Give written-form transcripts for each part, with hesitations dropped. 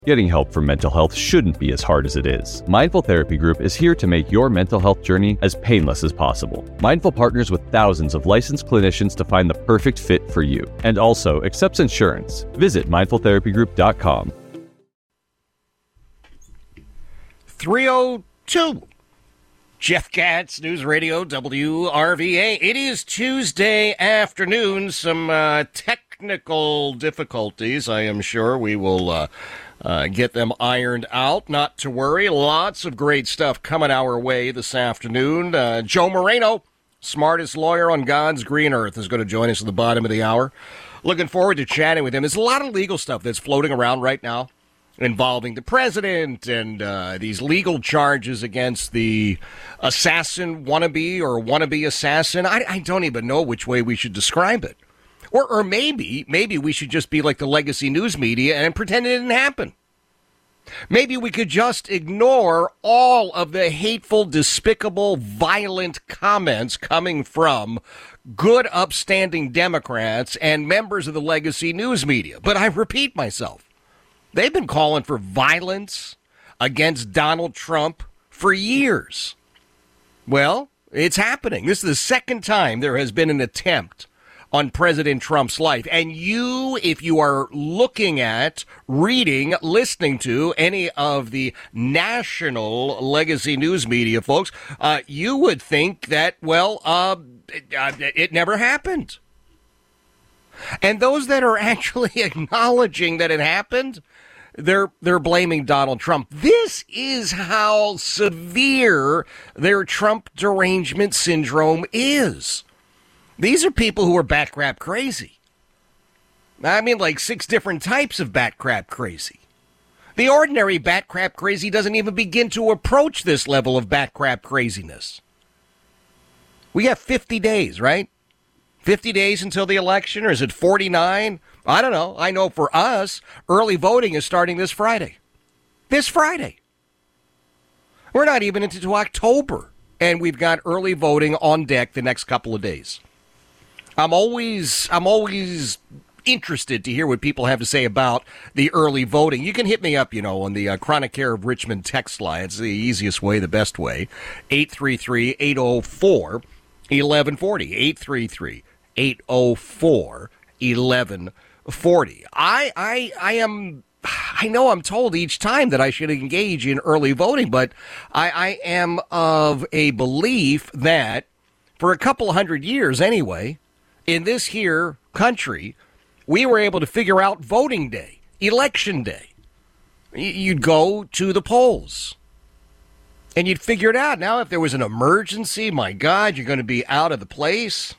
Getting help for mental health shouldn't be as hard as it is. Mindful Therapy Group is here to make your mental health journey as painless as possible. Mindful partners with thousands of licensed clinicians to find the perfect fit for you, and also accepts insurance. Visit mindfultherapygroup.com. 302. Jeff Katz, News Radio, WRVA. It is Tuesday afternoon. Some technical difficulties. I am sure we will get them ironed out. Not to worry. Lots of great stuff coming our way this afternoon. Joe Moreno, smartest lawyer on God's green earth, is going to join us at the bottom of the hour. Looking forward to chatting with him. There's a lot of legal stuff that's floating around right now involving the president and these legal charges against the assassin wannabe or wannabe assassin. I don't even know which way we should describe it. Or maybe we should just be like the legacy news media and pretend it didn't happen. Maybe we could just ignore all of the hateful, despicable, violent comments coming from good, upstanding Democrats and members of the legacy news media. But I repeat myself. They've been calling for violence against Donald Trump for years. Well, it's happening. This is the second time there has been an attempt on President Trump's life. And you, if you are looking at, reading, listening to any of the national legacy news media folks, you would think that, well, it never happened. And those that are actually acknowledging that it happened, they're blaming Donald Trump. This is how severe their Trump derangement syndrome is. These are people who are bat crap crazy. I mean, like 6 different types of bat crap crazy. The ordinary bat crap crazy doesn't even begin to approach this level of bat crap craziness. We have 50 days, right? 50 days until the election, or is it 49? I don't know. I know for us, early voting is starting this Friday. This Friday. We're not even into October, and we've got early voting on deck the next couple of days. I'm always interested to hear what people have to say about the early voting. You can hit me up, on the Chronic Care of Richmond text line. It's the easiest way, the best way. 833-804-1140. 833-804-1140. I know I'm told each time that I should engage in early voting, but I am of a belief that for a couple hundred years anyway, in this here country, we were able to figure out voting day, election day. You'd go to the polls and you'd figure it out. Now, if there was an emergency, my God, you're going to be out of the place.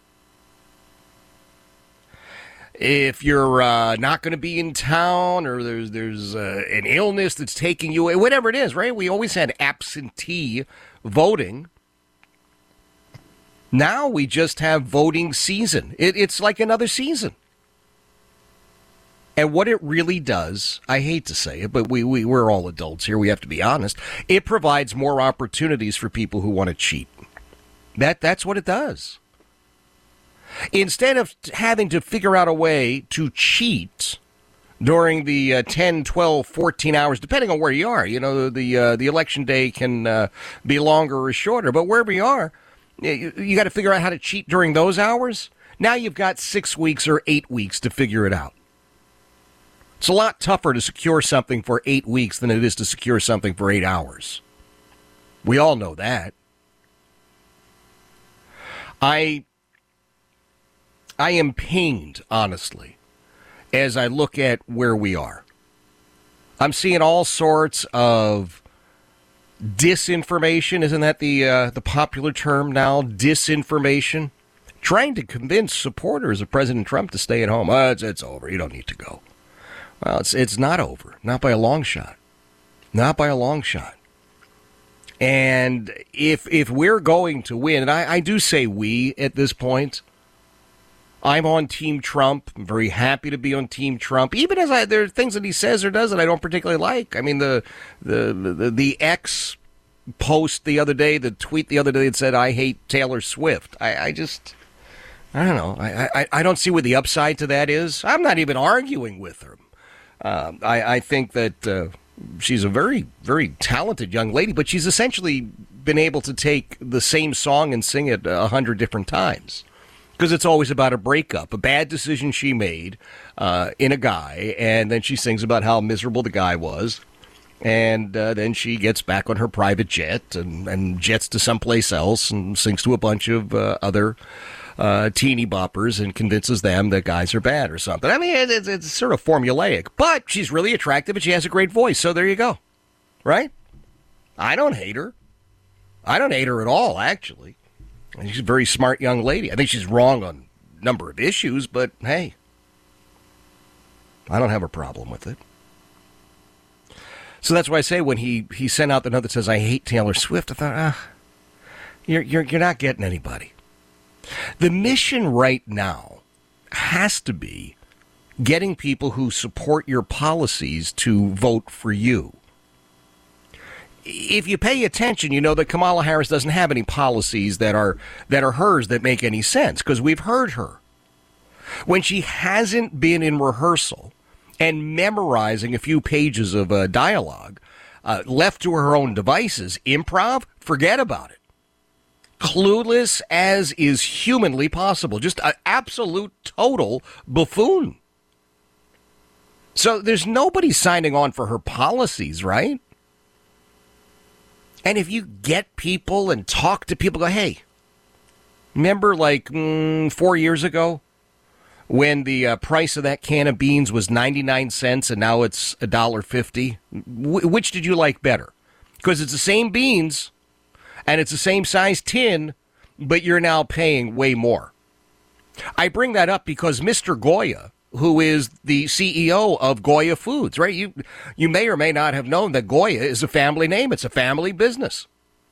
If you're not going to be in town, or there's an illness that's taking you away, whatever it is, right? We always had absentee voting. Now we just have voting season. It's like another season. And what it really does, I hate to say it, but we're all adults here. We have to be honest. It provides more opportunities for people who want to cheat. That's what it does. Instead of having to figure out a way to cheat during the 10, 12, 14 hours, depending on where you are, the election day can be longer or shorter. But wherever you are, you got to figure out how to cheat during those hours. Now you've got 6 weeks or 8 weeks to figure it out. It's a lot tougher to secure something for 8 weeks than it is to secure something for 8 hours. We all know that. I am pained, honestly, as I look at where we are. I'm seeing all sorts of disinformation. Isn't that the popular term now? Disinformation. Trying to convince supporters of President Trump to stay at home. It's over. You don't need to go. Well, it's not over. Not by a long shot. Not by a long shot. And if we're going to win, and I do say we at this point, I'm on Team Trump. I'm very happy to be on Team Trump, even as there are things that he says or does that I don't particularly like. I mean, the X post the other day, the tweet the other day that said, "I hate Taylor Swift." I don't know. I don't see what the upside to that is. I'm not even arguing with her. I think that she's a very, very talented young lady, but she's essentially been able to take the same song and sing it 100 different times. Because it's always about a breakup, a bad decision she made in a guy, and then she sings about how miserable the guy was. And then she gets back on her private jet and jets to someplace else and sings to a bunch of other teeny boppers and convinces them that guys are bad or something. I mean, it's sort of formulaic, but she's really attractive and she has a great voice. So there you go. Right? I don't hate her. I don't hate her at all, actually. She's a very smart young lady. I think she's wrong on a number of issues, but hey, I don't have a problem with it. So that's why I say when he sent out the note that says, I hate Taylor Swift, I thought, you're not getting anybody. The mission right now has to be getting people who support your policies to vote for you. If you pay attention, you know that Kamala Harris doesn't have any policies that are hers that make any sense, because we've heard her. When she hasn't been in rehearsal and memorizing a few pages of dialogue, left to her own devices, improv, forget about it. Clueless as is humanly possible. Just an absolute total buffoon. So there's nobody signing on for her policies, right? And if you get people and talk to people, go, hey, remember like 4 years ago when the price of that can of beans was 99 cents and now it's $1.50? Which did you like better? Because it's the same beans and it's the same size tin, but you're now paying way more. I bring that up because Mr. Goya, who is the CEO of Goya Foods, right? You may or may not have known that Goya is a family name. It's a family business.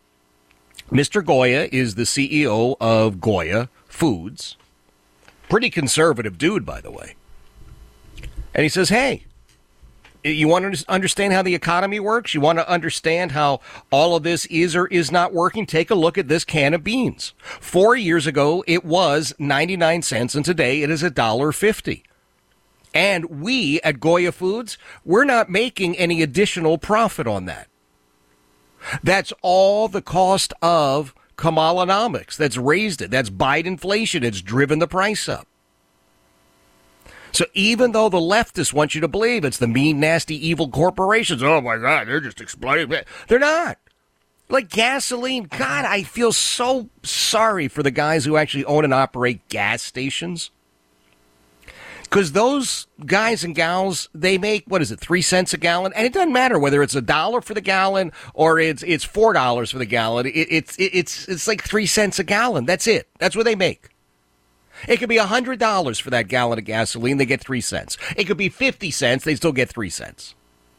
Mr. Goya is the CEO of Goya Foods. Pretty conservative dude, by the way. And he says, hey, you want to understand how the economy works? You want to understand how all of this is or is not working? Take a look at this can of beans. 4 years ago, it was 99 cents, and today it is $1.50. And we at Goya Foods, we're not making any additional profit on that. That's all the cost of Kamalanomics. That's raised it. That's Biden-inflation. It's driven the price up. So even though the leftists want you to believe it's the mean, nasty, evil corporations, oh my God, they're just exploiting. They're not. Like gasoline, God, I feel so sorry for the guys who actually own and operate gas stations. Because those guys and gals, they make, 3 cents a gallon? And it doesn't matter whether it's $1 for the gallon or it's $4 for the gallon. It's like 3 cents a gallon. That's it. That's what they make. It could be $100 for that gallon of gasoline. They get 3 cents. It could be 50 cents. They still get 3 cents.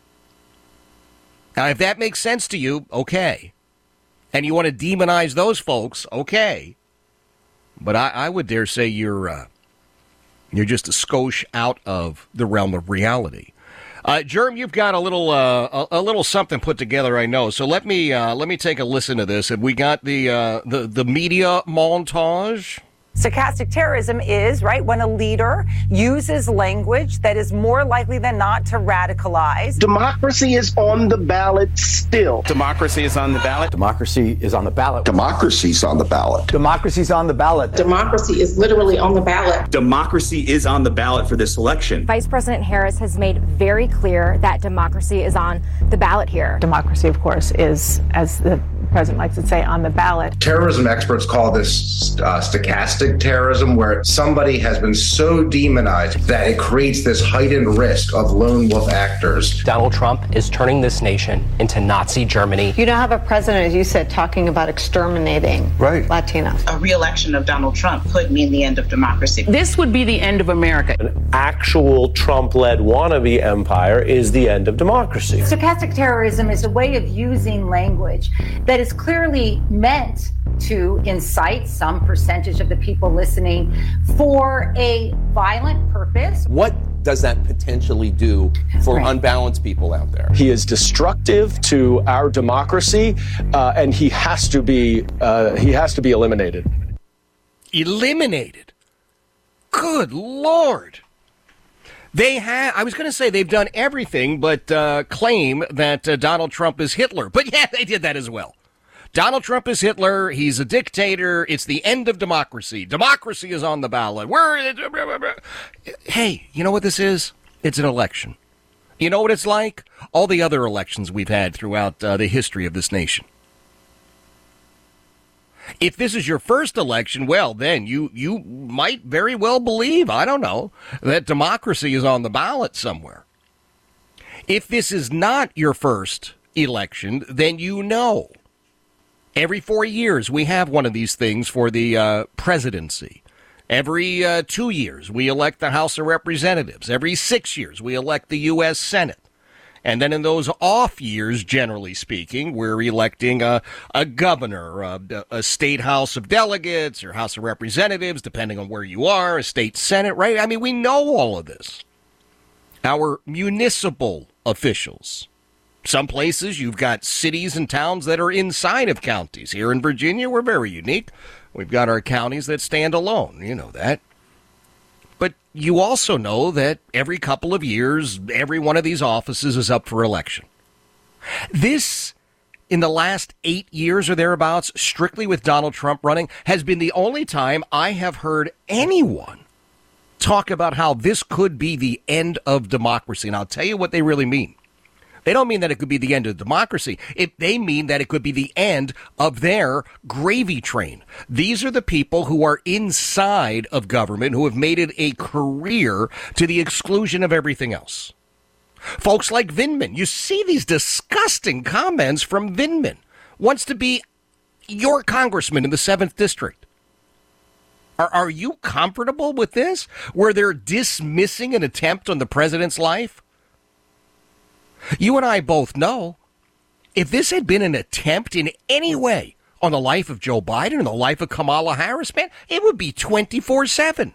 Now, if that makes sense to you, okay. And you want to demonize those folks, okay. But I would dare say you're just a skosh out of the realm of reality. Germ, you've got a little something put together, I know. So let me take a listen to this. Have we got the media montage? Stochastic terrorism is, right, when a leader uses language that is more likely than not to radicalize. Democracy is on the ballot still. Democracy is on the ballot. Democracy is on the ballot. Democracy's on the ballot. Democracy's on the ballot. Democracy is literally on the ballot. Democracy is on the ballot for this election. Vice President Harris has made very clear that democracy is on the ballot here. Democracy, of course, is, as the president likes to say, on the ballot. Terrorism experts call this stochastic terrorism, where somebody has been so demonized that it creates this heightened risk of lone wolf actors. Donald Trump is turning this nation into Nazi Germany. You now have a president, as you said, talking about exterminating Latinos. A re-election of Donald Trump could mean the end of democracy. This would be the end of America. An actual Trump-led wannabe empire is the end of democracy. Stochastic terrorism is a way of using language that is clearly meant to incite some percentage of the people listening for a violent purpose. What does that potentially do for unbalanced people out there? He is destructive to our democracy, and he has to be eliminated. Eliminated? Good Lord. I was going to say they've done everything but claim that Donald Trump is Hitler. But yeah, they did that as well. Donald Trump is Hitler. He's a dictator. It's the end of democracy. Democracy is on the ballot. Hey, you know what this is? It's an election. You know what it's like? All the other elections we've had throughout the history of this nation. If this is your first election, well, then you might very well believe, I don't know, that democracy is on the ballot somewhere. If this is not your first election, then you know. Every 4 years, we have one of these things for the presidency. Every 2 years, we elect the House of Representatives. Every 6 years, we elect the U.S. Senate. And then in those off years, generally speaking, we're electing a governor, a state House of Delegates or House of Representatives, depending on where you are, a state Senate, right? I mean, we know all of this. Our municipal officials. Some places you've got cities and towns that are inside of counties. Here in Virginia, we're very unique. We've got our counties that stand alone. You know that. But you also know that every couple of years, every one of these offices is up for election. This, in the last 8 years or thereabouts, strictly with Donald Trump running, has been the only time I have heard anyone talk about how this could be the end of democracy. And I'll tell you what they really mean. They don't mean that it could be the end of democracy. They mean that it could be the end of their gravy train. These are the people who are inside of government who have made it a career to the exclusion of everything else. Folks like Vindman. You see these disgusting comments from Vindman. Wants to be your congressman in the 7th District. Are you comfortable with this? Where they're dismissing an attempt on the president's life? You and I both know if this had been an attempt in any way on the life of Joe Biden and the life of Kamala Harris, man, it would be 24/7.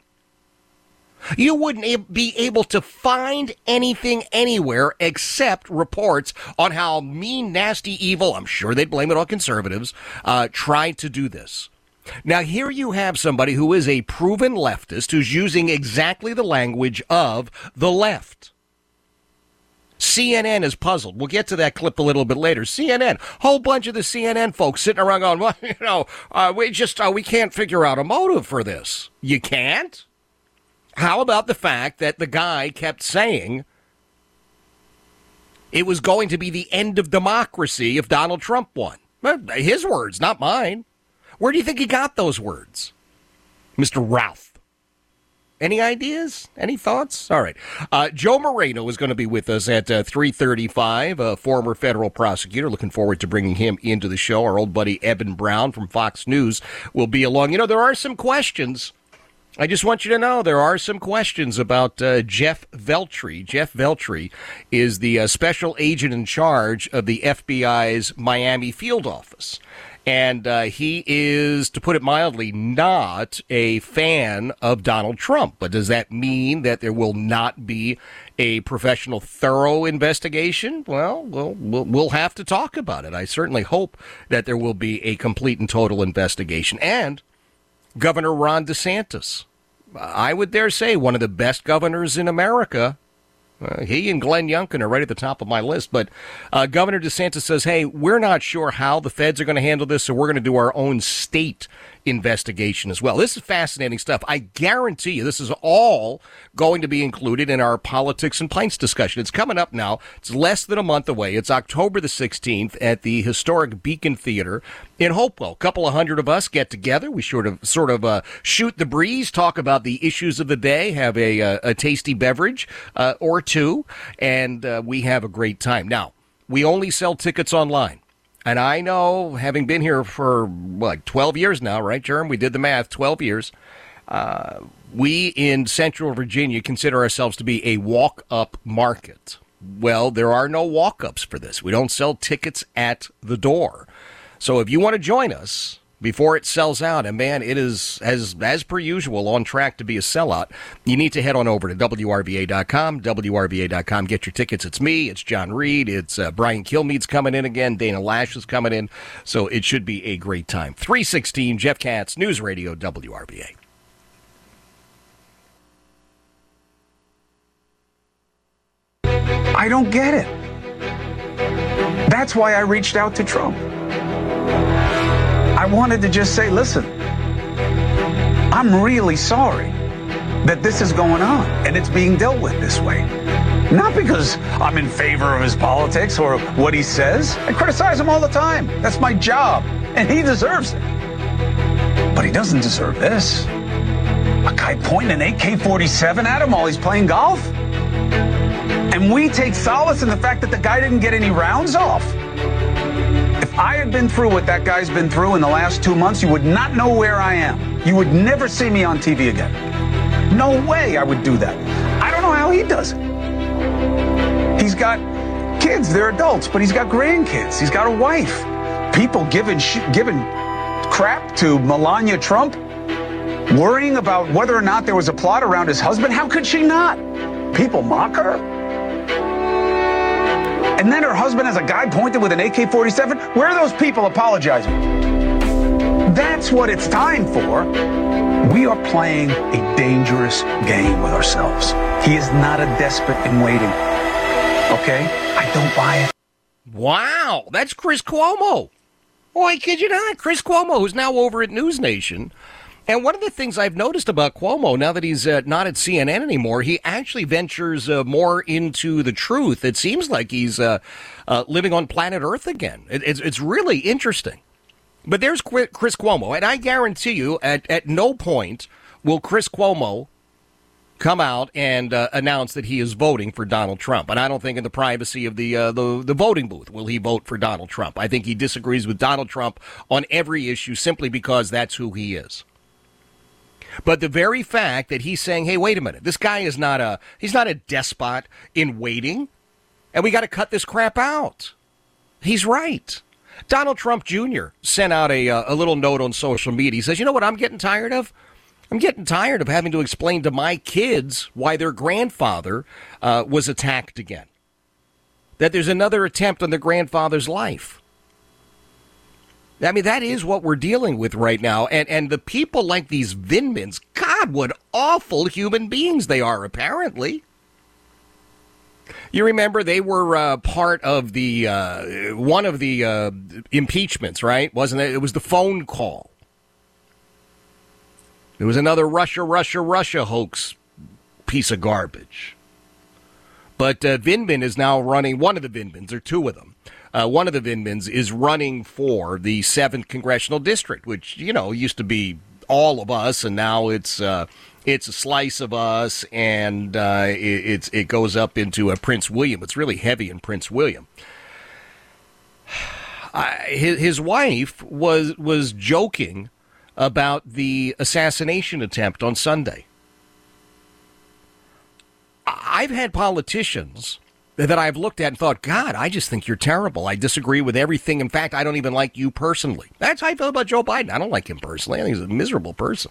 You wouldn't be able to find anything anywhere except reports on how mean, nasty, evil, I'm sure they'd blame it on conservatives, tried to do this. Now, here you have somebody who is a proven leftist who's using exactly the language of the left. CNN is puzzled. We'll get to that clip a little bit later. CNN, whole bunch of the CNN folks sitting around going, well, you know, we can't figure out a motive for this. You can't? How about the fact that the guy kept saying it was going to be the end of democracy if Donald Trump won? Well, his words, not mine. Where do you think he got those words? Mr. Ralph. Any ideas? Any thoughts? All right. Joe Moreno is going to be with us at 3:35, a former federal prosecutor. Looking forward to bringing him into the show. Our old buddy Eben Brown from Fox News will be along. You know, there are some questions. I just want you to know there are some questions about Jeff Veltri. Jeff Veltri is the special agent in charge of the FBI's Miami field office. And he is, to put it mildly, not a fan of Donald Trump. But does that mean that there will not be a professional, thorough investigation? Well, we'll have to talk about it. I certainly hope that there will be a complete and total investigation. And Governor Ron DeSantis, I would dare say one of the best governors in America. He and Glenn Youngkin are right at the top of my list. But Governor DeSantis says, hey, we're not sure how the feds are going to handle this, so we're going to do our own state investigation as well. This is fascinating stuff. I guarantee you this is all going to be included in our Politics and Pints discussion. It's coming up now. It's less than a month away. It's October the 16th at the historic Beacon Theater in Hopewell. A couple of hundred of us get together. We sort of shoot the breeze, talk about the issues of the day, have a tasty beverage or two, and we have a great time. Now, we only sell tickets online. And I know, having been here for, 12 years now, right, Jerm? We did the math, 12 years. We in Central Virginia consider ourselves to be a walk-up market. Well, there are no walk-ups for this. We don't sell tickets at the door. So if you want to join us before it sells out, and man, it is, as per usual, on track to be a sellout, you need to head on over to WRVA.com, WRVA.com. Get your tickets. It's me, it's John Reed, it's Brian Kilmeade's coming in again, Dana Lash is coming in, so it should be a great time. 3:16, Jeff Katz, News Radio, WRVA. I don't get it. That's why I reached out to Trump. I wanted to just say, listen, I'm really sorry that this is going on and it's being dealt with this way. Not because I'm in favor of his politics or what he says. I criticize him all the time. That's my job, and he deserves it. But he doesn't deserve this. A guy pointing an AK-47 at him while he's playing golf? And we take solace in the fact that the guy didn't get any rounds off. If I had been through what that guy's been through in the last 2 months, you would not know where I am. You would never see me on TV again. No way I would do that. I don't know how he does it. He's got kids, they're adults, but he's got grandkids. He's got a wife. People giving crap to Melania Trump, worrying about whether or not there was a plot around his husband. How could she not? People mock her. And then her husband has a guy pointed with an AK-47. Where are those people apologizing? That's what it's time for. We are playing a dangerous game with ourselves. He is not a despot in waiting. Okay? I don't buy it. Wow, that's Chris Cuomo. Oh, I kid you not. Chris Cuomo, who's now over at News Nation. And one of the things I've noticed about Cuomo, now that he's not at CNN anymore, he actually ventures more into the truth. It seems like he's living on planet Earth again. It's really interesting. But there's Chris Cuomo, and I guarantee you at no point will Chris Cuomo come out and announce that he is voting for Donald Trump. And I don't think in the privacy of the voting booth will he vote for Donald Trump. I think he disagrees with Donald Trump on every issue simply because that's who he is. But the very fact that he's saying, hey, wait a minute, this guy is he's not a despot in waiting, and we got to cut this crap out. He's right. Donald Trump Jr. sent out a little note on social media. He says, you know what I'm getting tired of? I'm getting tired of having to explain to my kids why their grandfather was attacked again. That there's another attempt on their grandfather's life. I mean, that is what we're dealing with right now. And the people like these Vindmans, God, what awful human beings they are, apparently. You remember they were part of the one of the impeachments, right? Wasn't it? It was the phone call. It was another Russia hoax piece of garbage. But Vindman is now running, one of the Vindmans, or two of them. One of the Vindmans is running for the 7th Congressional District, which, you know, used to be all of us, and now it's a slice of us, and it goes up into Prince William. It's really heavy in Prince William. His wife was joking about the assassination attempt on Sunday. I've had politicians that I've looked at and thought, God, I just think you're terrible. I disagree with everything. In fact, I don't even like you personally. That's how I feel about Joe Biden. I don't like him personally. I think he's a miserable person.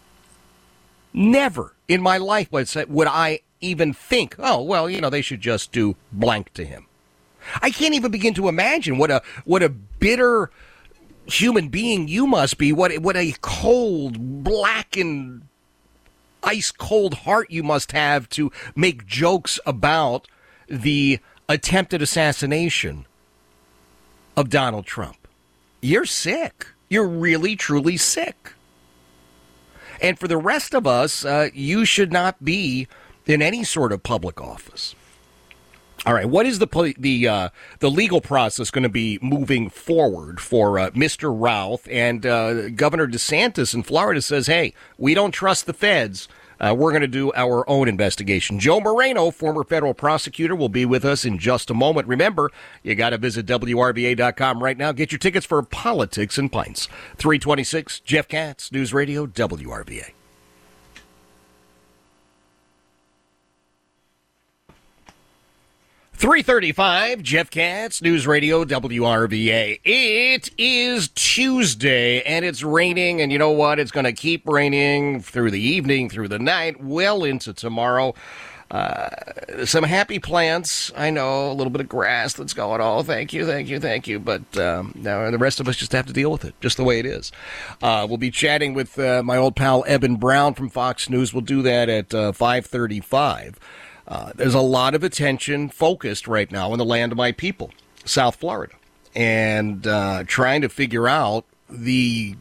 Never in my life would I even think, oh, well, you know, they should just do blank to him. I can't even begin to imagine what a bitter human being you must be, what a cold, blackened, ice-cold heart you must have to make jokes about the attempted assassination of Donald Trump. You're sick. You're really, truly sick. And for the rest of us, you should not be in any sort of public office. All right, what is the legal process going to be moving forward for Mr. Routh? And Governor DeSantis in Florida says, hey, we don't trust the feds. We're going to do our own investigation. Joe Moreno, former federal prosecutor, will be with us in just a moment. Remember, you got to visit WRVA.com right now. Get your tickets for Politics and Pints. 326, Jeff Katz, News Radio, WRVA. .335, Jeff Katz, News Radio, WRVA. It is Tuesday, and it's raining, and you know what? It's going to keep raining through the evening, through the night, well into tomorrow. Some happy plants, I know, a little bit of grass that's going, oh, thank you. But now the rest of us just have to deal with it, just the way it is. We'll be chatting with my old pal Eben Brown from Fox News. We'll do that at 5:35. there's a lot of attention focused right now on the land of my people, South Florida, and trying to figure out the,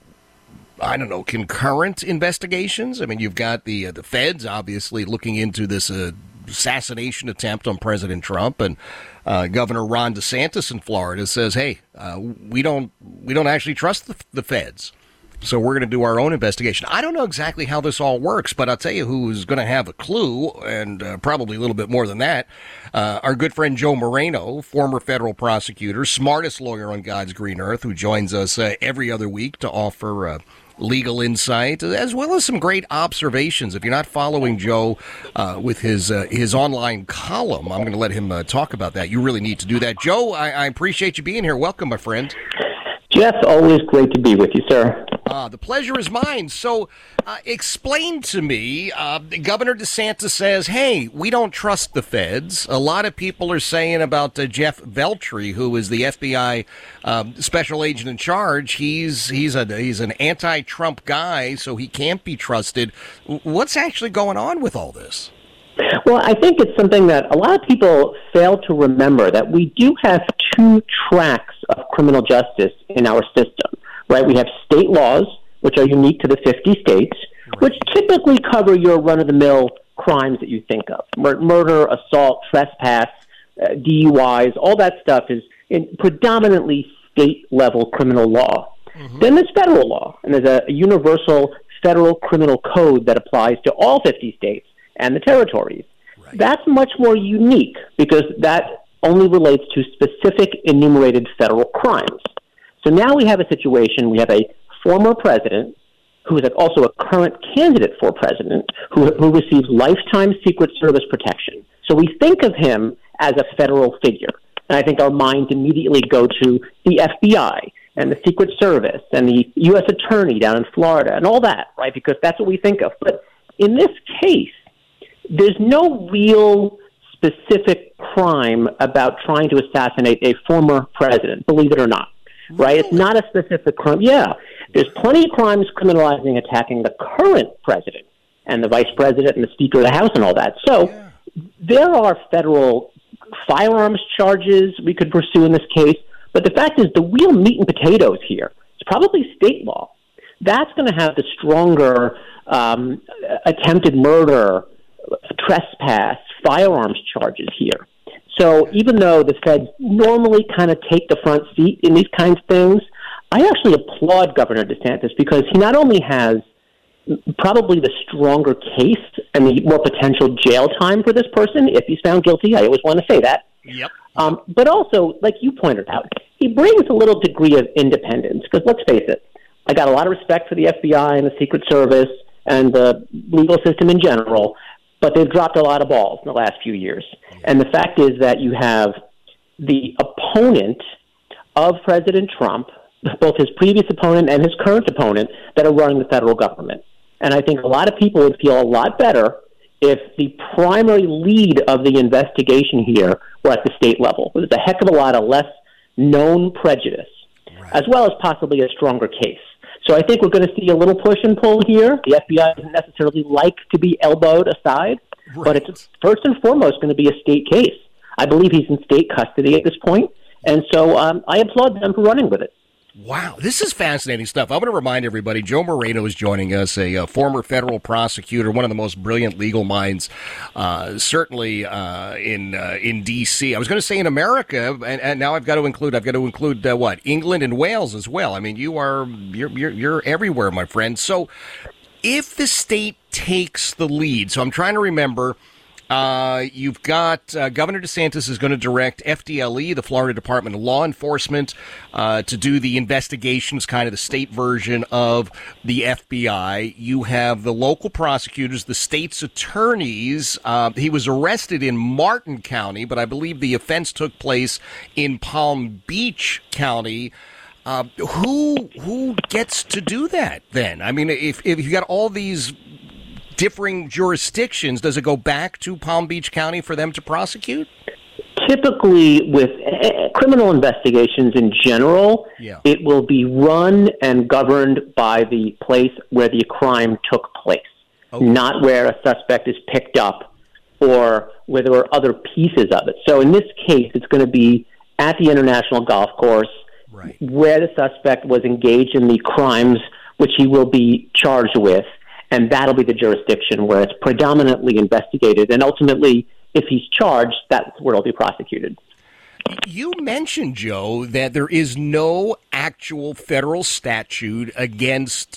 concurrent investigations. I mean, you've got the feds obviously looking into this assassination attempt on President Trump, and Governor Ron DeSantis in Florida says, "Hey, we don't actually trust the feds, so we're going to do our own investigation." I don't know exactly how this all works, but I'll tell you who's going to have a clue, and probably a little bit more than that. Our good friend Joe Moreno, former federal prosecutor, smartest lawyer on God's green earth, who joins us every other week to offer legal insight, as well as some great observations. If you're not following Joe with his online column, I'm going to let him talk about that. You really need to do that. Joe, I appreciate you being here. Welcome, my friend. Jeff, always great to be with you, sir. The pleasure is mine. So explain to me, Governor DeSantis says, hey, we don't trust the feds. A lot of people are saying about Jeff Veltri, who is the FBI special agent in charge. He's an anti-Trump guy, so he can't be trusted. What's actually going on with all this? Well, I think it's something that a lot of people fail to remember, that we do have two tracks of criminal justice in our system, right? We have state laws, which are unique to the 50 states, which typically cover your run-of-the-mill crimes that you think of. Murder, assault, trespass, DUIs, all that stuff is in predominantly state-level criminal law. Then there's federal law, and there's a universal federal criminal code that applies to all 50 states and the territories. That's much more unique because that only relates to specific enumerated federal crimes. So now we have a situation, we have a former president who is also a current candidate for president who receives lifetime Secret Service protection. So we think of him as a federal figure. And I think our minds immediately go to the FBI and the Secret Service and the U.S. Attorney down in Florida and all that, right? Because that's what we think of. But in this case, there's no real specific crime about trying to assassinate a former president, believe it or not, right? It's not a specific crime. Yeah, there's plenty of crimes criminalizing attacking the current president and the vice president and the Speaker of the House and all that. So there are federal firearms charges we could pursue in this case, but the fact is the real meat and potatoes here is probably state law. That's going to have the stronger attempted murder, trespass, firearms charges here. So even though the feds normally kind of take the front seat in these kinds of things, I actually applaud Governor DeSantis because he not only has probably the stronger case and the more potential jail time for this person if he's found guilty. I always want to say that. Yep. But also, like you pointed out, he brings a little degree of independence because let's face it, I got a lot of respect for the FBI and the Secret Service and the legal system in general, but they've dropped a lot of balls in the last few years. And the fact is that you have the opponent of President Trump, both his previous opponent and his current opponent, that are running the federal government. And I think a lot of people would feel a lot better if the primary lead of the investigation here were at the state level. There's a heck of a lot of less known prejudice, as well as possibly a stronger case. So I think we're going to see a little push and pull here. The FBI doesn't necessarily like to be elbowed aside, but it's first and foremost going to be a state case. I believe he's in state custody at this point, and so I applaud them for running with it. Wow, this is fascinating stuff. I want to remind everybody, Joe Moreno is joining us, a former federal prosecutor, one of the most brilliant legal minds, certainly in D.C. I was going to say in America, and now I've got to include what, England and Wales as well. I mean, you're everywhere, my friend. So, if the state takes the lead, so I'm trying to remember. You've got Governor DeSantis is going to direct FDLE, the Florida Department of Law Enforcement, to do the investigations, kind of the state version of the FBI. You have the local prosecutors, the state's attorneys. He was arrested in Martin County, but I believe the offense took place in Palm Beach County. Who gets to do that then? I mean, if you got all these differing jurisdictions, does it go back to Palm Beach County for them to prosecute? Typically, with criminal investigations in general, it will be run and governed by the place where the crime took place, not where a suspect is picked up or where there were other pieces of it. So in this case, it's going to be at the International Golf Course, where the suspect was engaged in the crimes which he will be charged with, and that'll be the jurisdiction where it's predominantly investigated. And ultimately, if he's charged, that's where it'll be prosecuted. You mentioned, Joe, that there is no actual federal statute against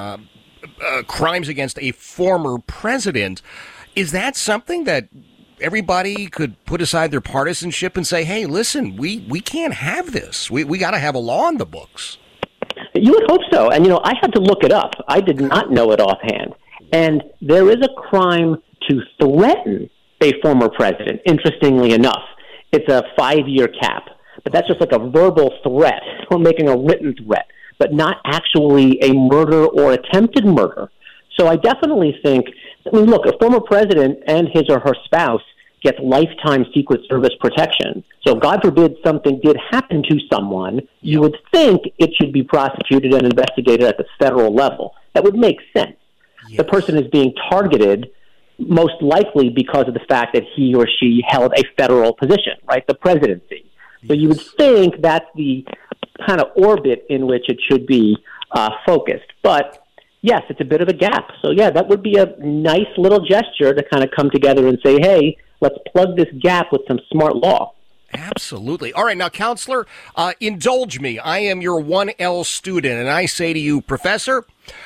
crimes against a former president. Is that something that everybody could put aside their partisanship and say, hey, listen, we can't have this. We got to have a law on the books? You would hope so. And, I had to look it up. I did not know it offhand. And there is a crime to threaten a former president, interestingly enough. It's a 5-year cap. But that's just like a verbal threat or making a written threat, but not actually a murder or attempted murder. So I definitely think, look, a former president and his or her spouse gets lifetime Secret Service protection. So God forbid something did happen to someone, you would think it should be prosecuted and investigated at the federal level. That would make sense. Yes. The person is being targeted most likely because of the fact that he or she held a federal position, right, the presidency. So you would think that's the kind of orbit in which it should be focused. But yes, it's a bit of a gap. So yeah, that would be a nice little gesture to kind of come together and say, hey, let's plug this gap with some smart law. Absolutely. All right, now, Counselor, indulge me. I am your 1L student, and I say to you, Professor,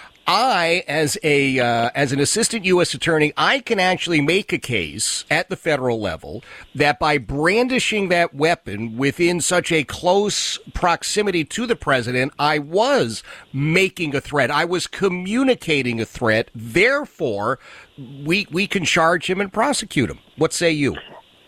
I, as an assistant U.S. attorney, I can actually make a case at the federal level that by brandishing that weapon within such a close proximity to the president, I was making a threat. I was communicating a threat. Therefore, we can charge him and prosecute him. What say you?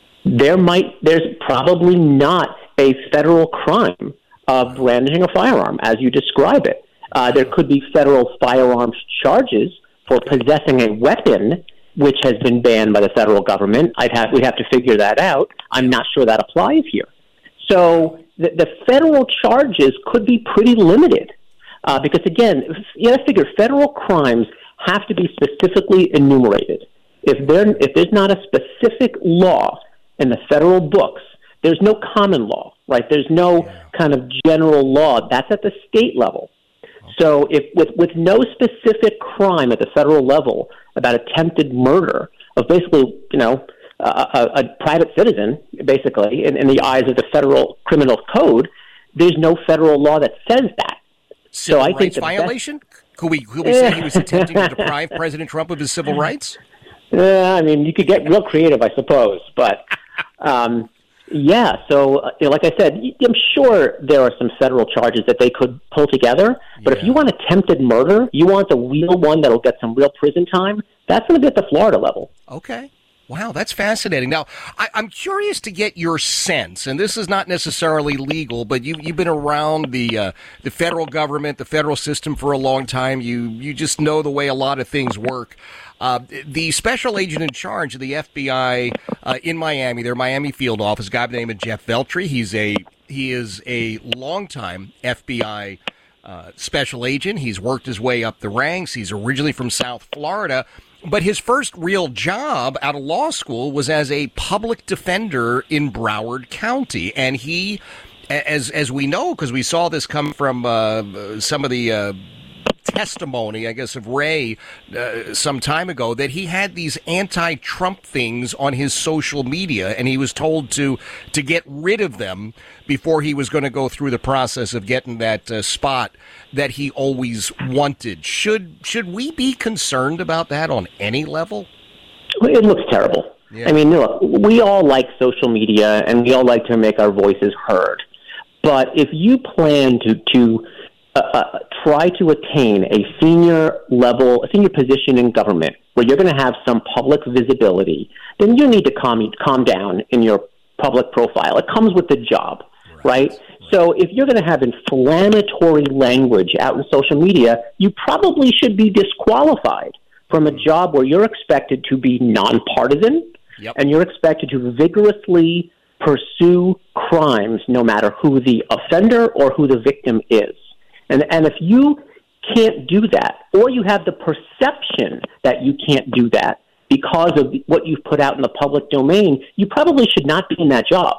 There's probably not a federal crime of brandishing a firearm as you describe it. There could be federal firearms charges for possessing a weapon, which has been banned by the federal government. We'd have to figure that out. I'm not sure that applies here. So the federal charges could be pretty limited because, again, you got to figure federal crimes have to be specifically enumerated. If there's not a specific law in the federal books, there's no common law, right? There's no kind of general law. That's at the state level. So if with no specific crime at the federal level about attempted murder of basically, a private citizen, basically, in the eyes of the federal criminal code, there's no federal law that says that. Civil rights violation? Could we say he was attempting to deprive President Trump of his civil rights? You could get real creative, I suppose, but yeah. So, like I said, I'm sure there are some federal charges that they could pull together. But if you want attempted murder, you want the real one that'll get some real prison time, that's going to be at the Florida level. Okay. Wow, that's fascinating. Now, I'm curious to get your sense, and this is not necessarily legal, but you've been around the federal government, the federal system for a long time. You just know the way a lot of things work. The special agent in charge of the FBI in Miami, their Miami field office, a guy by the name of Jeff Veltri. He is a longtime FBI special agent. He's worked his way up the ranks. He's originally from South Florida. But his first real job out of law school was as a public defender in Broward County. And he, as we know, because we saw this come from some of the testimony, I guess, of Ray some time ago, that he had these anti-Trump things on his social media, and he was told to get rid of them before he was going to go through the process of getting that spot that he always wanted. Should we be concerned about that on any level? It looks terrible. Yeah. Look, we all like social media, and we all like to make our voices heard. But if you plan to try to attain a senior position in government where you're going to have some public visibility, then you need to calm down in your public profile. It comes with the job, right? So if you're going to have inflammatory language out in social media, you probably should be disqualified from a job where you're expected to be nonpartisan and you're expected to vigorously pursue crimes no matter who the offender or who the victim is. And if you can't do that, or you have the perception that you can't do that, because of what you've put out in the public domain, you probably should not be in that job.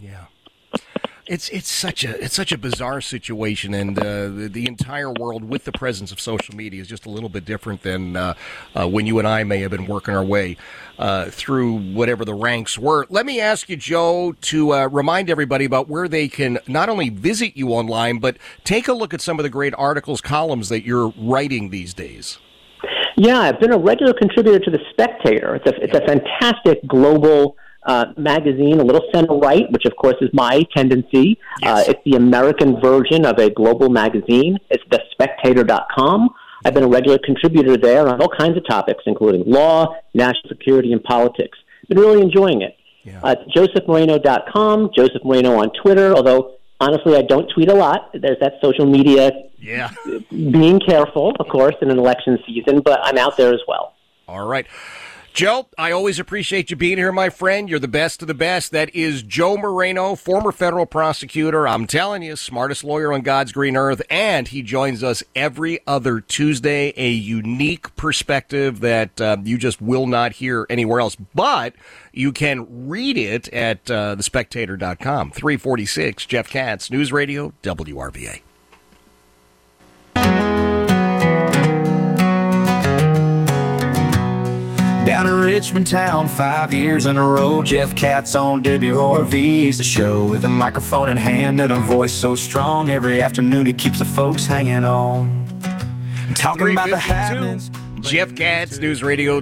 It's such a bizarre situation, and the entire world with the presence of social media is just a little bit different than when you and I may have been working our way through whatever the ranks were. Let me ask you, Joe, to remind everybody about where they can not only visit you online, but take a look at some of the great articles, columns that you're writing these days. Yeah, I've been a regular contributor to The Spectator. It's a fantastic global magazine, a little center-right, which of course is my tendency. Yes. It's the American version of a global magazine. It's thespectator.com. I've been a regular contributor there on all kinds of topics, including law, national security, and politics. Been really enjoying it. JosephMoreno.com, Joseph Moreno on Twitter, although honestly I don't tweet a lot. There's that social media being careful, of course, in an election season, but I'm out there as well. All right. Joe, I always appreciate you being here, my friend. You're the best of the best. That is Joe Moreno, former federal prosecutor. I'm telling you, smartest lawyer on God's green earth. And he joins us every other Tuesday, a unique perspective that you just will not hear anywhere else. But you can read it at thespectator.com. 346, Jeff Katz, News Radio, WRVA. Down in Richmond Town, 5 years in a row, Jeff Katz on WRV's the show. With a microphone in hand and a voice so strong, every afternoon he keeps the folks hanging on. Talking about the happenings. Jeff Katz, News Radio,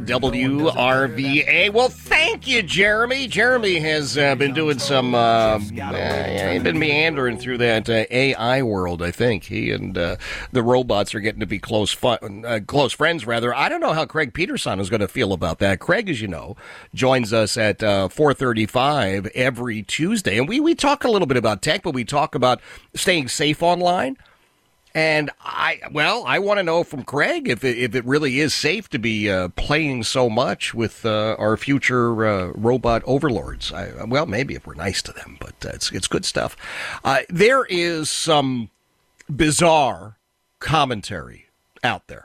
WRVA. Well, thank you, Jeremy. Jeremy has been doing some, he's been meandering through that AI world, I think. He and the robots are getting to be close friends, rather. I don't know how Craig Peterson is going to feel about that. Craig, as you know, joins us at 4:35 every Tuesday. And we talk a little bit about tech, but we talk about staying safe online. And I want to know from Craig if it really is safe to be playing so much with our future robot overlords. Maybe if we're nice to them, but it's good stuff. There is some bizarre commentary out there.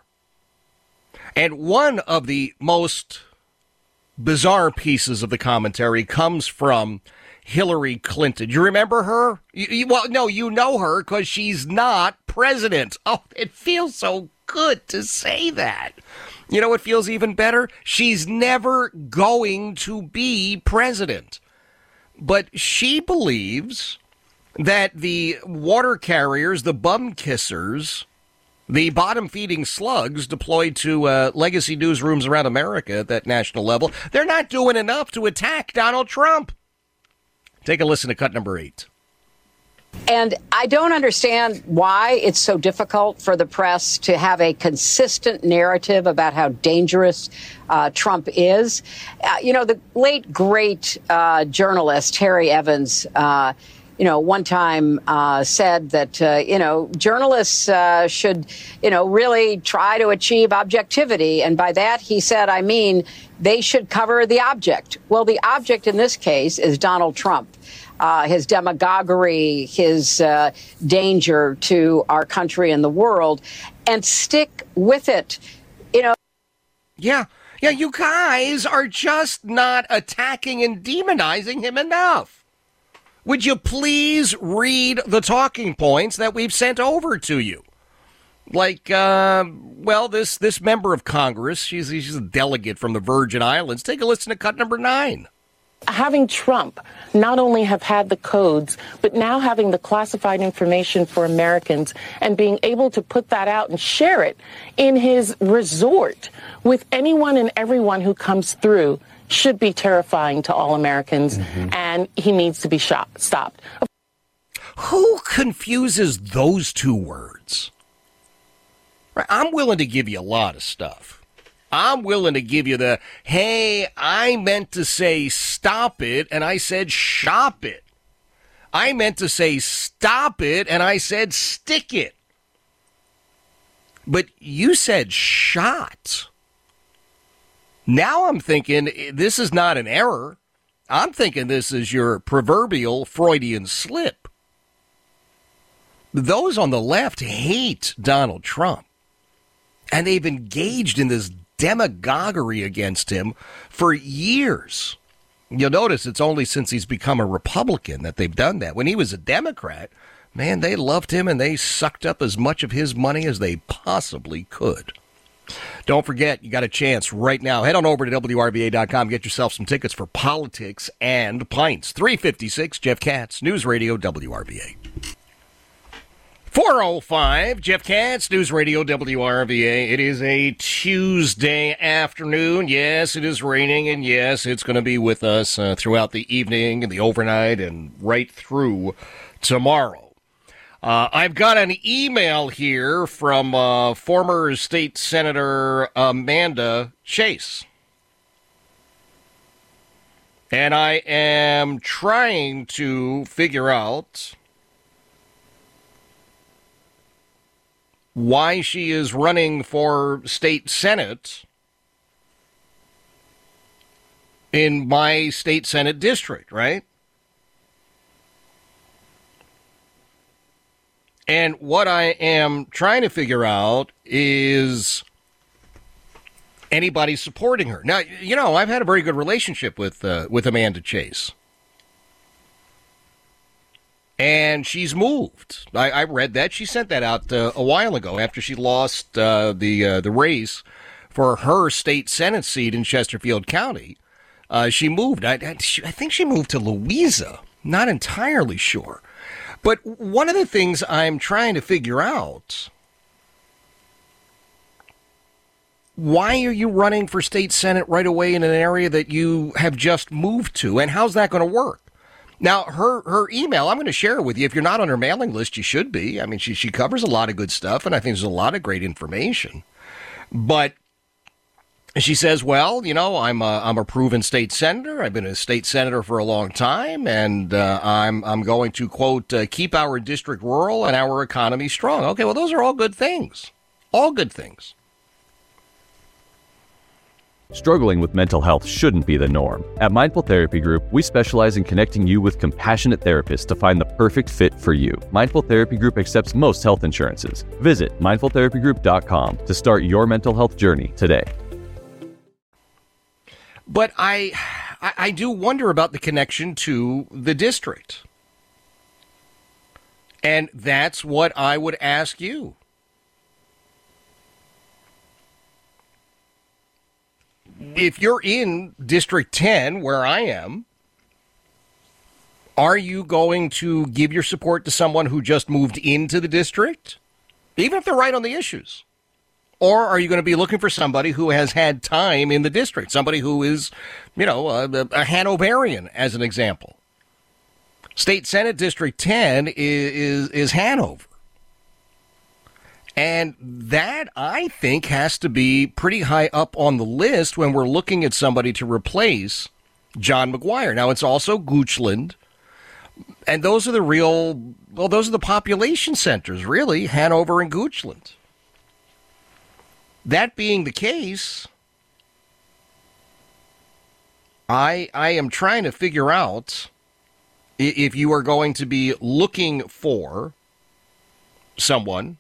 And one of the most bizarre pieces of the commentary comes from Hillary Clinton. You remember her? You know her because she's not president. Oh, it feels so good to say that. You know what feels even better? She's never going to be president. But she believes that the water carriers, the bum kissers, the bottom-feeding slugs deployed to legacy newsrooms around America at that national level, they're not doing enough to attack Donald Trump. Take a listen to cut number 8. And I don't understand why it's so difficult for the press to have a consistent narrative about how dangerous Trump is. The late, great journalist Harry Evans, one time said that, journalists should, really try to achieve objectivity. And by that, he said, I mean, they should cover the object. Well, the object in this case is Donald Trump. His demagoguery, his danger to our country and the world, and stick with it. Yeah, you guys are just not attacking and demonizing him enough. Would you please read the talking points that we've sent over to you? Like, this member of Congress, she's a delegate from the Virgin Islands. Take a listen to cut number 9. Having Trump not only have had the codes, but now having the classified information for Americans and being able to put that out and share it in his resort with anyone and everyone who comes through should be terrifying to all Americans, and he needs to be stopped. Who confuses those two words? Right, I'm willing to give you a lot of stuff. I'm willing to give you the, hey, I meant to say stop it, and I said shop it. I meant to say stop it, and I said stick it. But you said shot. Now I'm thinking this is not an error. I'm thinking this is your proverbial Freudian slip. Those on the left hate Donald Trump. And they've engaged in this demagoguery against him for years. You'll notice it's only since he's become a Republican that they've done that. When he was a Democrat, man, they loved him and they sucked up as much of his money as they possibly could. Don't forget, you got a chance right now. Head on over to WRVA.com. Get yourself some tickets for Politics and Pints. 356, Jeff Katz, News Radio WRVA. 4:05, Jeff Katz, News Radio WRVA. It is a Tuesday afternoon. Yes, it is raining, and yes, it's going to be with us throughout the evening and the overnight and right through tomorrow. I've got an email here from former State Senator Amanda Chase. And I am trying to figure out why she is running for state senate in my state senate district, right? And what I am trying to figure out is anybody supporting her. Now, you know, I've had a very good relationship with Amanda Chase. And she's moved. I read that. She sent that out a while ago after she lost the race for her state Senate seat in Chesterfield County. She moved. I think she moved to Louisa. Not entirely sure. But one of the things I'm trying to figure out, why are you running for state senate right away in an area that you have just moved to? And how's that going to work? Now, her email, I'm going to share it with you. If you're not on her mailing list, you should be. I mean, she covers a lot of good stuff, and I think there's a lot of great information. But she says, well, you know, I'm a proven state senator. I've been a state senator for a long time, and I'm going to, quote, keep our district rural and our economy strong. Okay, well, those are all good things. All good things. Struggling with mental health shouldn't be the norm. At Mindful Therapy Group, we specialize in connecting you with compassionate therapists to find the perfect fit for you. Mindful Therapy Group accepts most health insurances. Visit mindfultherapygroup.com to start your mental health journey today. But I do wonder about the connection to the district. And that's what I would ask you. If you're in District 10, where I am, are you going to give your support to someone who just moved into the district, even if they're right on the issues? Or are you going to be looking for somebody who has had time in the district, somebody who is, you know, a Hanoverian, as an example? State Senate District 10 is Hanover. And that, I think, has to be pretty high up on the list when we're looking at somebody to replace John McGuire. Now, it's also Goochland. And those are those are the population centers, really, Hanover and Goochland. That being the case, I am trying to figure out if you are going to be looking for someone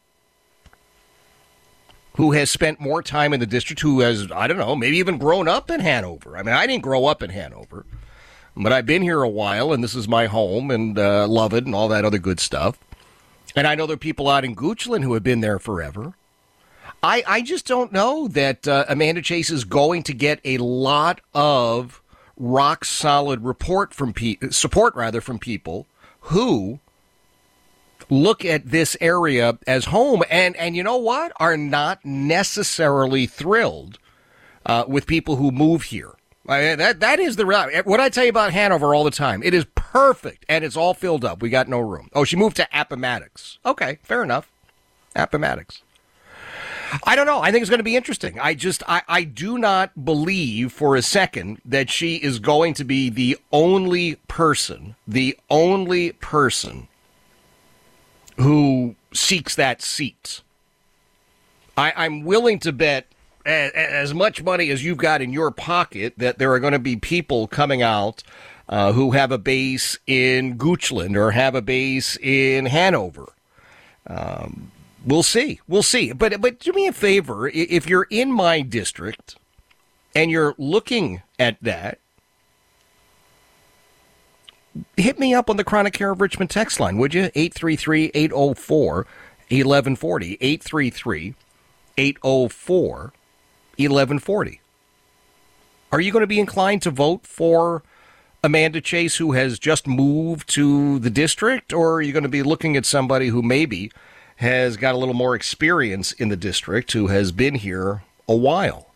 who has spent more time in the district, who has, I don't know, maybe even grown up in Hanover. I mean, I didn't grow up in Hanover, but I've been here a while, and this is my home, and love it, and all that other good stuff. And I know there are people out in Goochland who have been there forever. I just don't know that Amanda Chase is going to get a lot of rock-solid support from people who look at this area as home and you know what? Are not necessarily thrilled with people who move here. That is the reality. What I tell you about Hanover all the time, it is perfect, and it's all filled up. We got no room. Oh, she moved to Appomattox. Okay, fair enough. Appomattox. I don't know. I think it's going to be interesting. I do not believe for a second that she is going to be the only person who seeks that seat. I'm willing to bet as much money as you've got in your pocket that there are going to be people coming out who have a base in Goochland or have a base in Hanover. We'll see. We'll see. But do me a favor. If you're in my district and you're looking at that, hit me up on the Chronic Care of Richmond text line, would you? 833-804-1140. 833-804-1140. Are you going to be inclined to vote for Amanda Chase, who has just moved to the district, or are you going to be looking at somebody who maybe has got a little more experience in the district, who has been here a while?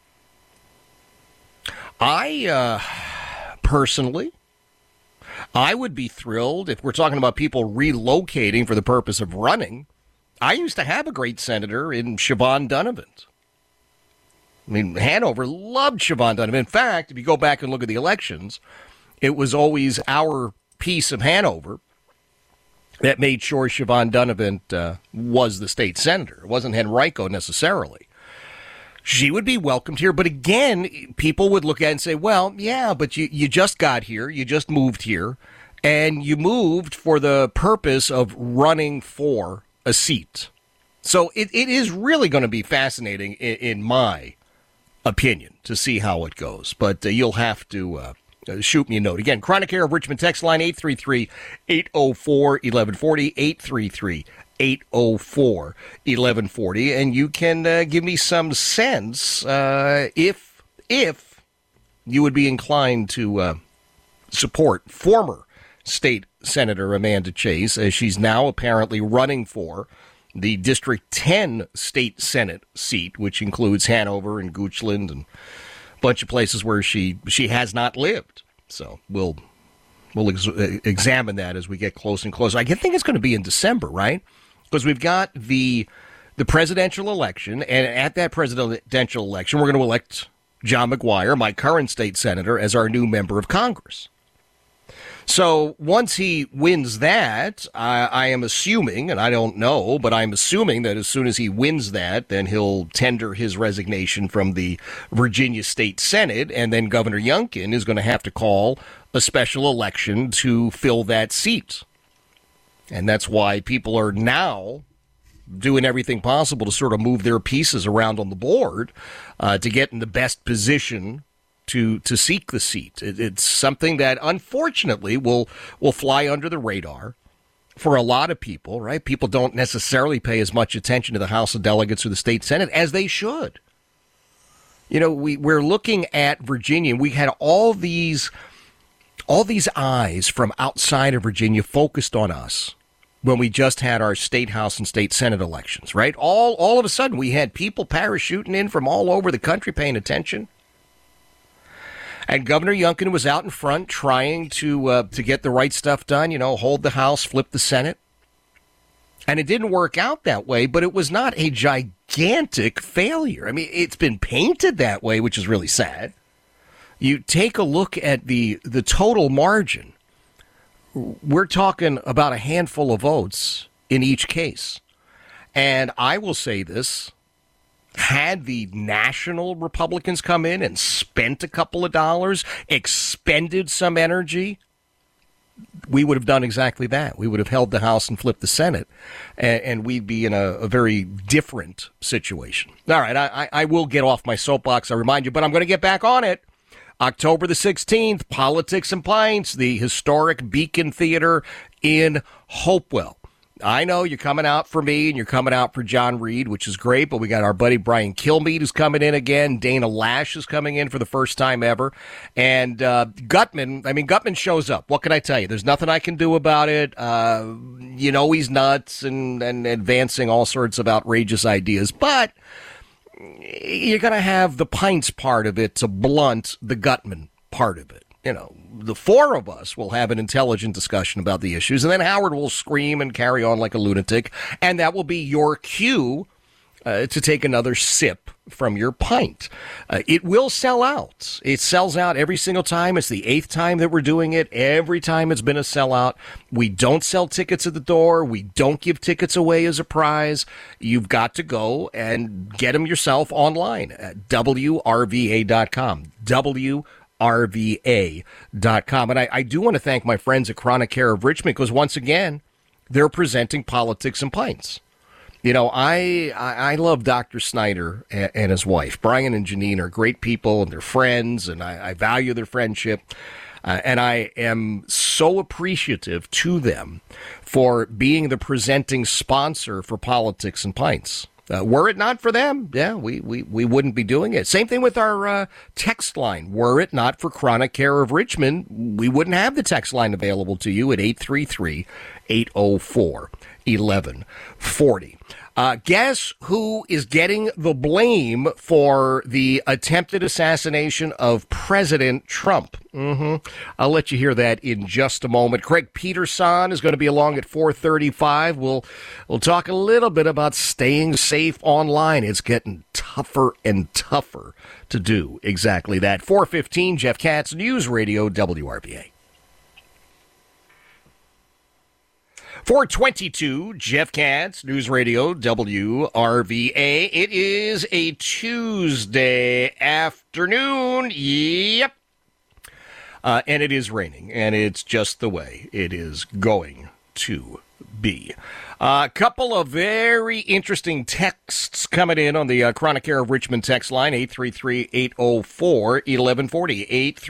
Personally, I would be thrilled if we're talking about people relocating for the purpose of running. I used to have a great senator in Siobhan Donovan. I mean, Hanover loved Siobhan Donovan. In fact, if you go back and look at the elections, it was always our piece of Hanover that made sure Siobhan Donovan was the state senator. It wasn't Henrico necessarily. She would be welcomed here. But again, people would look at it and say, well, yeah, but you just got here. You just moved here. And you moved for the purpose of running for a seat. So it is really going to be fascinating, in my opinion, to see how it goes. But you'll have to shoot me a note. Again, Chronic Care of Richmond text line 833-804-1140, 833-804-1140. And you can give me some sense if you would be inclined to support former State Senator Amanda Chase, as she's now apparently running for the District 10 State Senate seat, which includes Hanover and Goochland and a bunch of places where she has not lived. So we'll examine that as we get closer and closer. I think it's going to be in December, right? Because we've got the presidential election, and at that presidential election, we're going to elect John McGuire, my current state senator, as our new member of Congress. So once he wins that, I am assuming, and I don't know, but I'm assuming that as soon as he wins that, then he'll tender his resignation from the Virginia State Senate, and then Governor Youngkin is going to have to call a special election to fill that seat. And that's why people are now doing everything possible to sort of move their pieces around on the board to get in the best position to seek the seat. It's something that unfortunately will fly under the radar for a lot of people, right? People don't necessarily pay as much attention to the House of Delegates or the State Senate as they should. You know, we're looking at Virginia, and we had all these eyes from outside of Virginia focused on us when we just had our state house and state senate elections, right? All of a sudden, we had people parachuting in from all over the country paying attention. And Governor Youngkin was out in front trying to get the right stuff done, hold the House, flip the Senate. And it didn't work out that way, but it was not a gigantic failure. I mean, it's been painted that way, which is really sad. You take a look at the total margin. We're talking about a handful of votes in each case. And I will say this. Had the national Republicans come in and spent a couple of dollars, expended some energy, we would have done exactly that. We would have held the House and flipped the Senate, and we'd be in a very different situation. All right, I will get off my soapbox, I remind you, but I'm going to get back on it. October the 16th, Politics and Pints, the historic Beacon Theater in Hopewell. I know you're coming out for me and you're coming out for John Reed, which is great, but we got our buddy Brian Kilmeade who's coming in again. Dana Lash is coming in for the first time ever. And Gutman shows up. What can I tell you? There's nothing I can do about it. He's nuts and advancing all sorts of outrageous ideas. But you're going to have the Pints part of it to blunt the Gutman part of it. The four of us will have an intelligent discussion about the issues, and then Howard will scream and carry on like a lunatic, and that will be your cue to take another sip from your pint. It will sell out. It sells out every single time. It's the 8th time that we're doing it. Every time it's been a sellout. We don't sell tickets at the door. We don't give tickets away as a prize. You've got to go and get them yourself online at WRVA.com. RVA.com. And I do want to thank my friends at Chronic Care of Richmond because, once again, they're presenting Politics and Pints. You know, I love Dr. Snyder and his wife. Brian and Janine are great people, and they're friends, and I value their friendship. And I am so appreciative to them for being the presenting sponsor for Politics and Pints. Were it not for them, we wouldn't be doing it. Same thing with our text line. Were it not for Chronic Care of Richmond, we wouldn't have the text line available to you at 833-804-1140. Guess who is getting the blame for the attempted assassination of President Trump? I'll let you hear that in just a moment. Craig Peterson is going to be along at 4:35. We'll talk a little bit about staying safe online. It's getting tougher and tougher to do exactly that. 4:15, Jeff Katz, News Radio WRVA. 4:22, Jeff Katz, News Radio WRVA. It is a Tuesday afternoon. Yep. And it is raining, and it's just the way it is going to be. A couple of very interesting texts coming in on the Chronic Care of Richmond text line, 833-804-1140,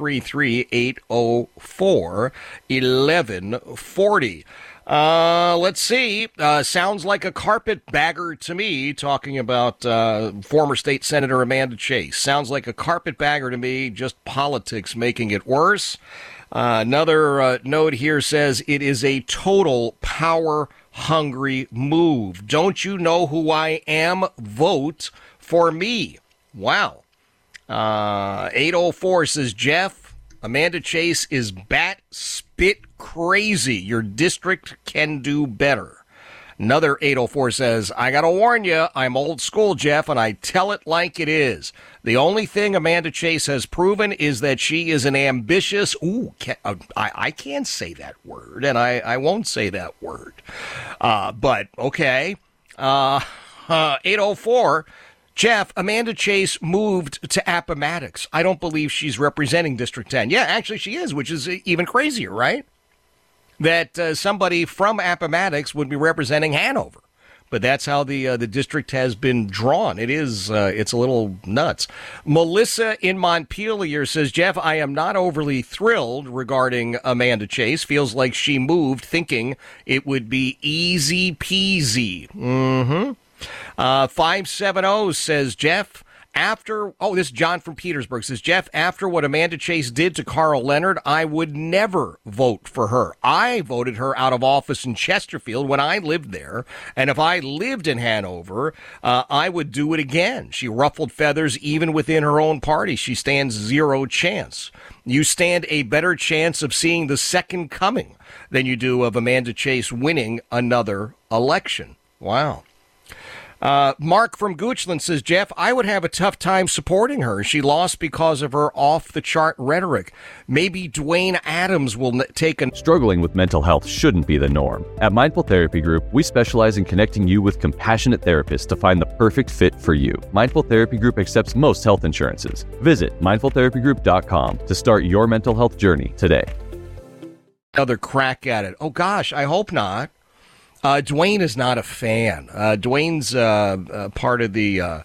833-804-1140. Let's see. Sounds like a carpetbagger to me, talking about former state senator Amanda Chase. Sounds like a carpetbagger to me, just politics making it worse. Another note here says it is a total power-hungry move. Don't you know who I am? Vote for me. Wow. 804 says, Jeff, Amanda Chase is bat spit crazy. Your district can do better. Another 804 says, I got to warn you, I'm old school, Jeff, and I tell it like it is. The only thing Amanda Chase has proven is that she is an ambitious, I can't say that word, and I won't say that word. But, okay. 804, Jeff, Amanda Chase moved to Appomattox. I don't believe she's representing District 10. Yeah, actually she is, which is even crazier, right? That somebody from Appomattox would be representing Hanover. But that's how the district has been drawn. It's a little nuts. Melissa in Montpelier says, Jeff, I am not overly thrilled regarding Amanda Chase. Feels like she moved thinking it would be easy peasy. 570 says, Jeff, this is John from Petersburg, says, Jeff, after what Amanda Chase did to Carl Leonard, I would never vote for her. I voted her out of office in Chesterfield when I lived there, and if I lived in Hanover, I would do it again. She ruffled feathers even within her own party. She stands zero chance. You stand a better chance of seeing the second coming than you do of Amanda Chase winning another election. Wow. Mark from Goochland says, Jeff, I would have a tough time supporting her. She lost because of her off-the-chart rhetoric. Maybe Dwayne Adams will take a... Struggling with mental health shouldn't be the norm. At Mindful Therapy Group, we specialize in connecting you with compassionate therapists to find the perfect fit for you. Mindful Therapy Group accepts most health insurances. Visit mindfultherapygroup.com to start your mental health journey today. Another crack at it. Oh, gosh, I hope not. Dwayne is not a fan. Dwayne's part of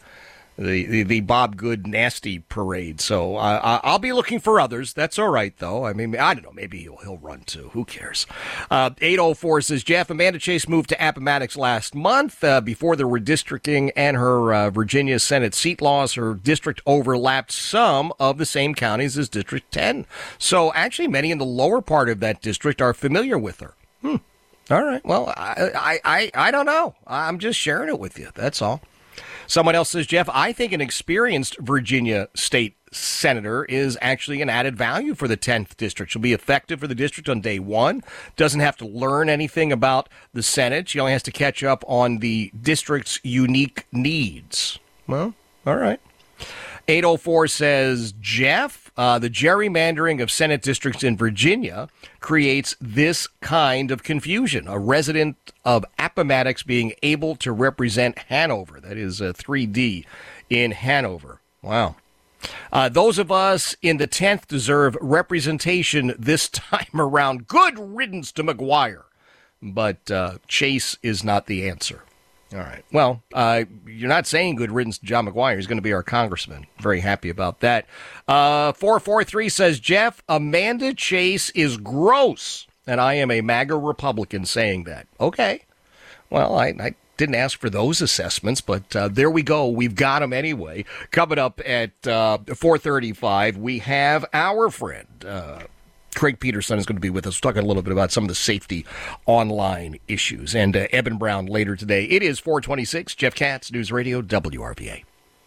the Bob Good Nasty Parade. So I'll be looking for others. That's all right, though. I mean, I don't know. Maybe he'll run too. Who cares? 804 says, Jeff, Amanda Chase moved to Appomattox last month before the redistricting and her Virginia Senate seat loss. Her district overlapped some of the same counties as District 10. So actually, many in the lower part of that district are familiar with her. All right. Well, I don't know. I'm just sharing it with you. That's all. Someone else says, Jeff, I think an experienced Virginia state senator is actually an added value for the 10th district. She'll be effective for the district on day one. Doesn't have to learn anything about the Senate. She only has to catch up on the district's unique needs. Well, all right. 804 says, Jeff, the gerrymandering of Senate districts in Virginia creates this kind of confusion. A resident of Appomattox being able to represent Hanover. That is 3D in Hanover. Wow. Those of us in the 10th deserve representation this time around. Good riddance to McGuire. But Chase is not the answer. All right. Well, you're not saying good riddance to John McGuire. He's going to be our congressman. Very happy about that. 443 says, Jeff, Amanda Chase is gross, and I am a MAGA Republican saying that. Okay. Well, I didn't ask for those assessments, but there we go. We've got them anyway. Coming up at 4:35, we have our friend Craig Peterson is going to be with us. We're talking a little bit about some of the safety online issues. And Eben Brown later today. It is 4:26. Jeff Katz, News Radio, WRVA.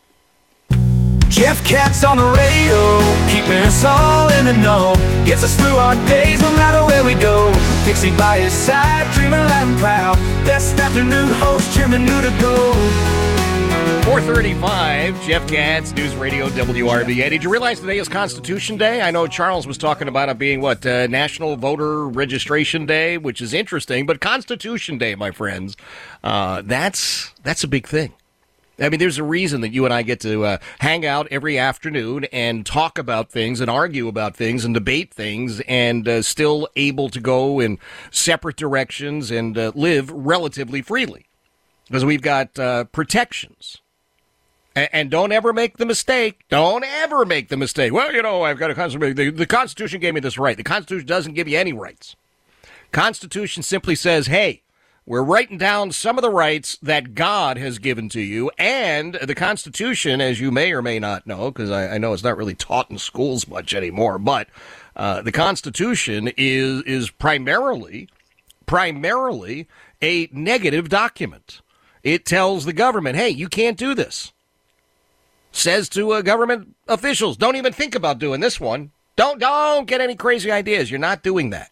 Jeff Katz on the radio, keeping us all in the know. Gets us through our days no matter where we go. Dixie by his side, dreaming loud and proud. Best afternoon host, Jim and New to go. 4:35, Jeff Katz, News Radio, WRVA. Did you realize today is Constitution Day? I know Charles was talking about it being, National Voter Registration Day, which is interesting. But Constitution Day, my friends, that's a big thing. I mean, there's a reason that you and I get to hang out every afternoon and talk about things and argue about things and debate things and still able to go in separate directions and live relatively freely. Because we've got protections. And don't ever make the mistake. Don't ever make the mistake. Well, I've got a Constitution. The Constitution gave me this right. The Constitution doesn't give you any rights. Constitution simply says, hey, we're writing down some of the rights that God has given to you. And the Constitution, as you may or may not know, because I know it's not really taught in schools much anymore, but the Constitution is primarily a negative document. It tells the government, hey, you can't do this. Says to government officials, don't even think about doing this one. Don't get any crazy ideas. You're not doing that.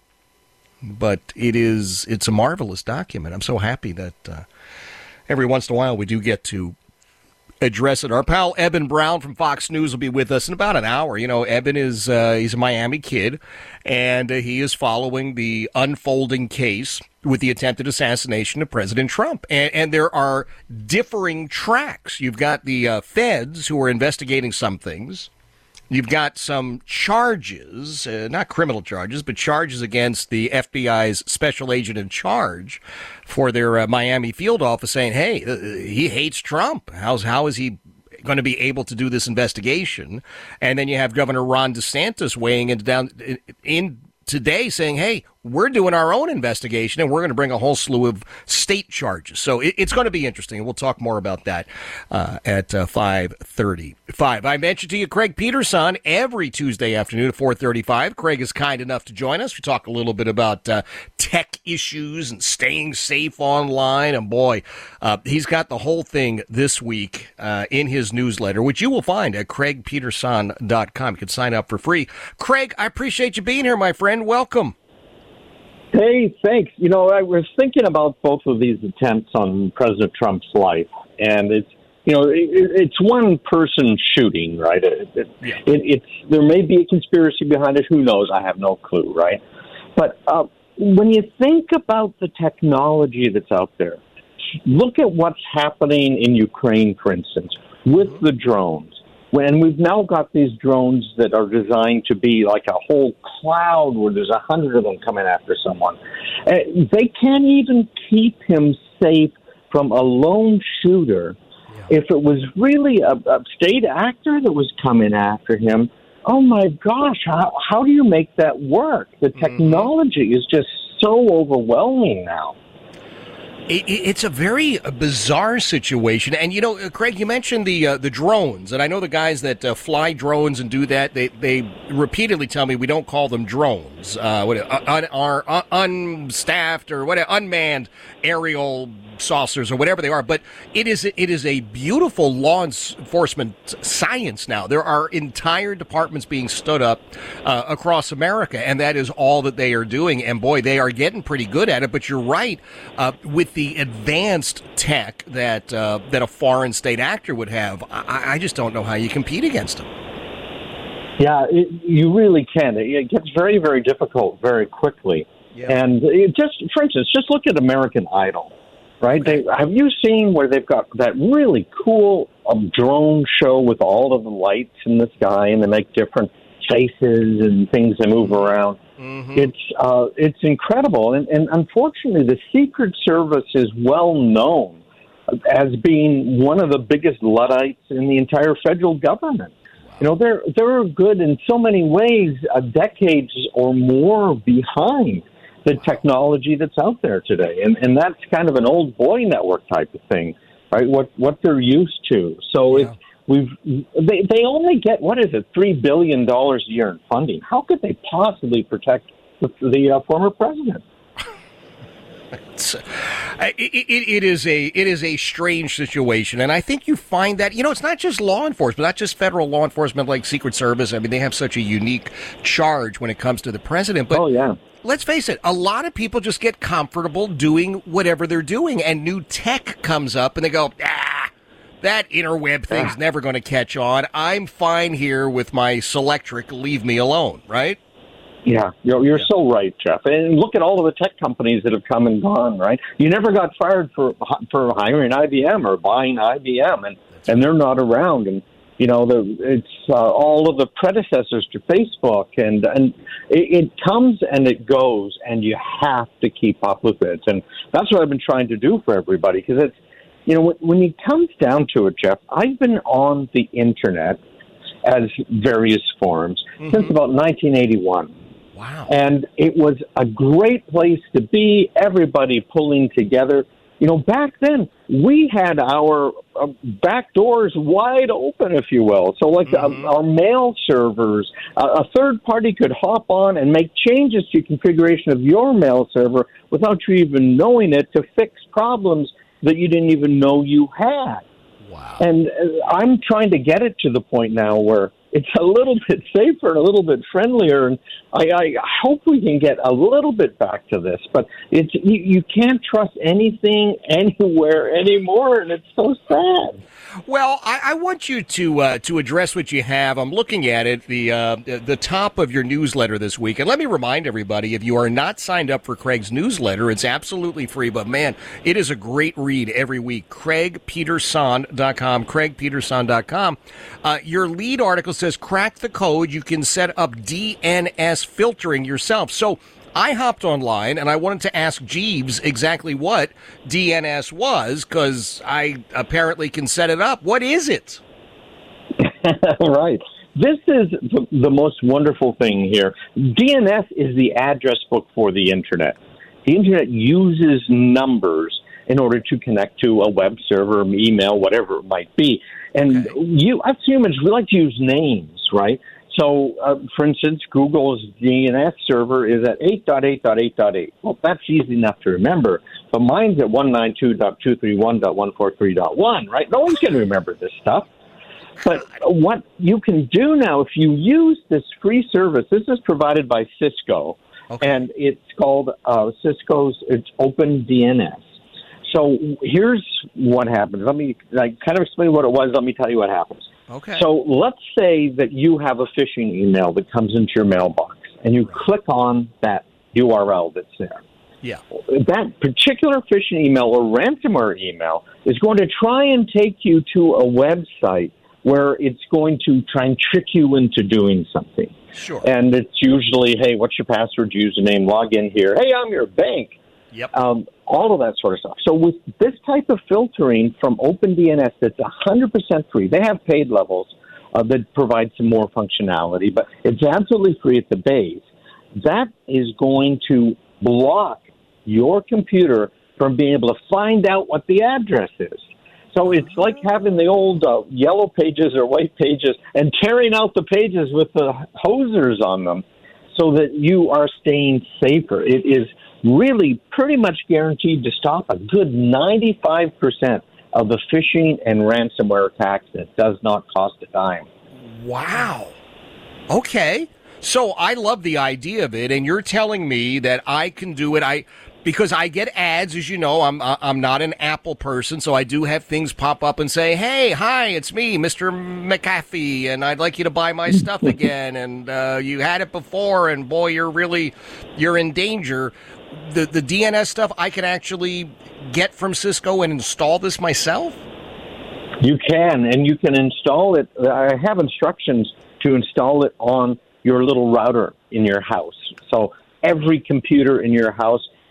But it's a marvelous document. I'm so happy that every once in a while we do get to address it. Our pal Eben Brown from Fox News will be with us in about an hour. Eben is he's a Miami kid, and he is following the unfolding case with the attempted assassination of President Trump. And there are differing tracks. You've got the feds who are investigating some things. You've got some charges, not criminal charges, but charges against the FBI's special agent in charge for their Miami field office saying, hey, he hates Trump. How is he going to be able to do this investigation? And then you have Governor Ron DeSantis weighing in today saying, hey, we're doing our own investigation and we're going to bring a whole slew of state charges. So it's going to be interesting. We'll talk more about that at 5:35. I mentioned to you Craig Peterson every Tuesday afternoon at 4:35. Craig is kind enough to join us. We talk a little bit about tech issues and staying safe online. And boy, he's got the whole thing this week in his newsletter, which you will find at craigpeterson.com. You can sign up for free. Craig, I appreciate you being here, my friend. Welcome. Hey, thanks. I was thinking about both of these attempts on President Trump's life, and it's one person shooting, right? There may be a conspiracy behind it. Who knows? I have no clue, right? But when you think about the technology that's out there, look at what's happening in Ukraine, for instance, with the drones. And we've now got these drones that are designed to be like a whole cloud where there's 100 of them coming after someone. They can't even keep him safe from a lone shooter. Yeah. If it was really a state actor that was coming after him, oh my gosh, how do you make that work? The technology is just so overwhelming now. It's a very bizarre situation. And, Craig, you mentioned the drones. And I know the guys that fly drones and do that, they repeatedly tell me we don't call them drones. Unstaffed or whatever, unmanned aerial saucers or whatever they are. But it is a beautiful law enforcement science now. There are entire departments being stood up across America, and that is all that they are doing. And, boy, they are getting pretty good at it. But you're right, with the advanced tech that a foreign state actor would have, I just don't know how you compete against them. Yeah, you really can. It gets very, very difficult very quickly. Yeah. And for instance, just look at American Idol, right? Okay. Have you seen where they've got that really cool drone show with all of the lights in the sky, and they make different faces and things that move around? Mm-hmm. It's incredible, and unfortunately, the Secret Service is well known as being one of the biggest Luddites in the entire federal government. You know, they're good in so many ways, decades or more behind the technology that's out there today. And that's kind of an old boy network type of thing, right? What they're used to. So they only get, what is it, $3 billion a year in funding. How could they possibly protect the former president? It is a strange situation, and I think you find that, you know, it's not just law enforcement, not just federal law enforcement like Secret Service. I mean, they have such a unique charge when it comes to the president. But let's face it, a lot of people just get comfortable doing whatever they're doing, and new tech comes up, and they go, that interweb thing's never going to catch on. I'm fine here with my Selectric. Leave me alone, right? Yeah, you're so right, Jeff. And look at all of the tech companies that have come and gone, right? You never got fired for hiring IBM or buying IBM, and they're not around. And, you know, it's all of the predecessors to Facebook, and it comes and it goes, and you have to keep up with it. And that's what I've been trying to do for everybody, because it's, you know, when it comes down to it, Jeff, I've been on the Internet as various forms since about 1981. Wow. And it was a great place to be, everybody pulling together. You know, back then, we had our back doors wide open, if you will. So, like, our mail servers, a third party could hop on and make changes to configuration of your mail server without you even knowing it, to fix problems that you didn't even know you had. Wow. And I'm trying to get it to the point now where it's a little bit safer and a little bit friendlier, and I hope we can get a little bit back to this. But it's you can't trust anything anywhere anymore, and it's so sad. Well, I want you to address what you have. I'm looking at it, the top of your newsletter this week. And let me remind everybody, if you are not signed up for Craig's newsletter, it's absolutely free. But, man, it is a great read every week. CraigPeterson.com, CraigPeterson.com. Your lead article says, crack the code. You can set up DNS filtering yourself. So I hopped online, and I wanted to ask Jeeves exactly what DNS was, because I apparently can set it up. What is it? Right. This is the most wonderful thing here. DNS is the address book for the Internet. The Internet uses numbers in order to connect to a web server, email, whatever it might be. And us humans, we like to use names, right? So, for instance, Google's DNS server is at 8.8.8.8. Well, that's easy enough to remember, but mine's at 192.231.143.1, right? No one's going to remember this stuff. But what you can do now, if you use this free service, this is provided by Cisco, and it's called it's OpenDNS. So here's what happens. Let me kind of explain what it was. Let me tell you what happens. Okay. So let's say that you have a phishing email that comes into your mailbox, and you click on that URL that's there. Yeah. That particular phishing email or ransomware email is going to try and take you to a website where it's going to try and trick you into doing something. Sure. And it's usually, hey, what's your password, username, log in here. Hey, I'm your bank. Yep. All of that sort of stuff. So with this type of filtering from OpenDNS that's 100% free, they have paid levels that provide some more functionality, but it's absolutely free at the base. That is going to block your computer from being able to find out what the address is. So it's like having the old yellow pages or white pages and tearing out the pages with the hosers on them so that you are staying safer. It is really pretty much guaranteed to stop a good 95% of the phishing and ransomware attacks, and it does not cost a dime. Wow. Okay. So I love the idea of it, and you're telling me that I can do it. Because I get ads, as you know, I'm not an Apple person, so I do have things pop up and say, hey, hi, it's me, Mr. McAfee, and I'd like you to buy my stuff again, and you had it before, and boy, you're in danger. The DNS stuff, I can actually get from Cisco and install this myself? You can, and you can install it. I have instructions to install it on your little router in your house. So every computer in your house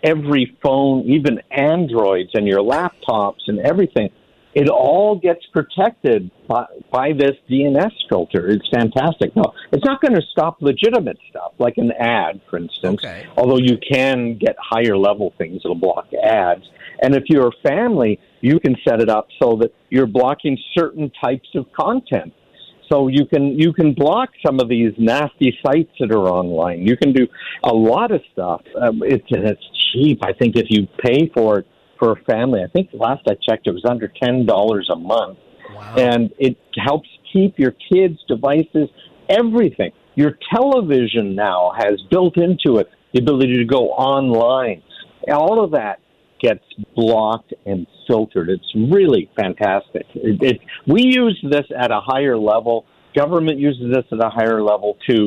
every phone, even Androids and your laptops and everything. It all gets protected by this DNS filter. It's fantastic. No, it's not going to stop legitimate stuff, like an ad, for instance, although you can get higher level things. It'll block ads. And if you're a family, you can set it up so that you're blocking certain types of content. So you can block some of these nasty sites that are online. You can do a lot of stuff. It's cheap. I think if you pay for it for a family, I think last I checked, it was under $10 a month. Wow. And it helps keep your kids' devices, everything. Your television now has built into it the ability to go online. All of that gets blocked and filtered. It's really fantastic. We use this at a higher level. Government uses this at a higher level too.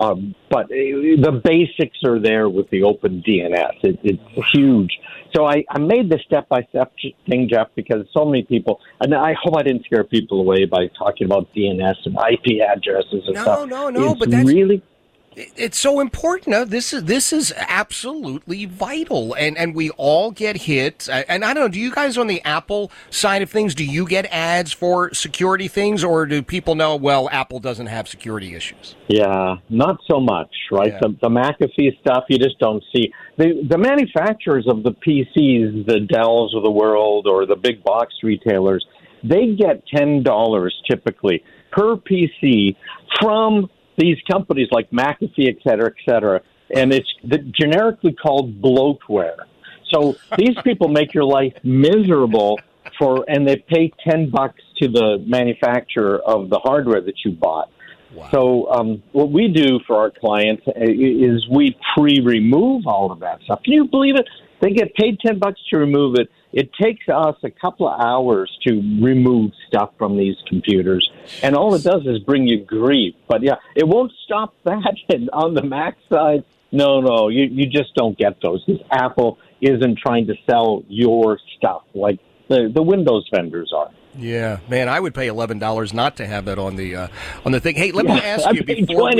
But the basics are there with the open DNS. It's huge. So I made the step-by-step thing, Jeff, because so many people, and I hope I didn't scare people away by talking about DNS and IP addresses and stuff. No, but that's really... It's so important. No, this is absolutely vital, and we all get hit. And I don't know. Do you guys on the Apple side of things? Do you get ads for security things, or do people know? Well, Apple doesn't have security issues. Yeah, not so much, right? Yeah. The McAfee stuff you just don't see. The manufacturers of the PCs, the Dells of the world, or the big box retailers, they get $10 typically per PC from these companies like McAfee, et cetera, and it's generically called bloatware. So these people make your life miserable and they pay $10 to the manufacturer of the hardware that you bought. Wow. So what we do for our clients is we pre-remove all of that stuff. Can you believe it? They get paid $10 to remove it. It takes us a couple of hours to remove stuff from these computers, and all it does is bring you grief. But yeah, it won't stop that. And on the Mac side, no, you just don't get those. Because Apple isn't trying to sell your stuff like the Windows vendors are. Yeah, man, I would pay $11 not to have that on the thing. Hey, let me ask you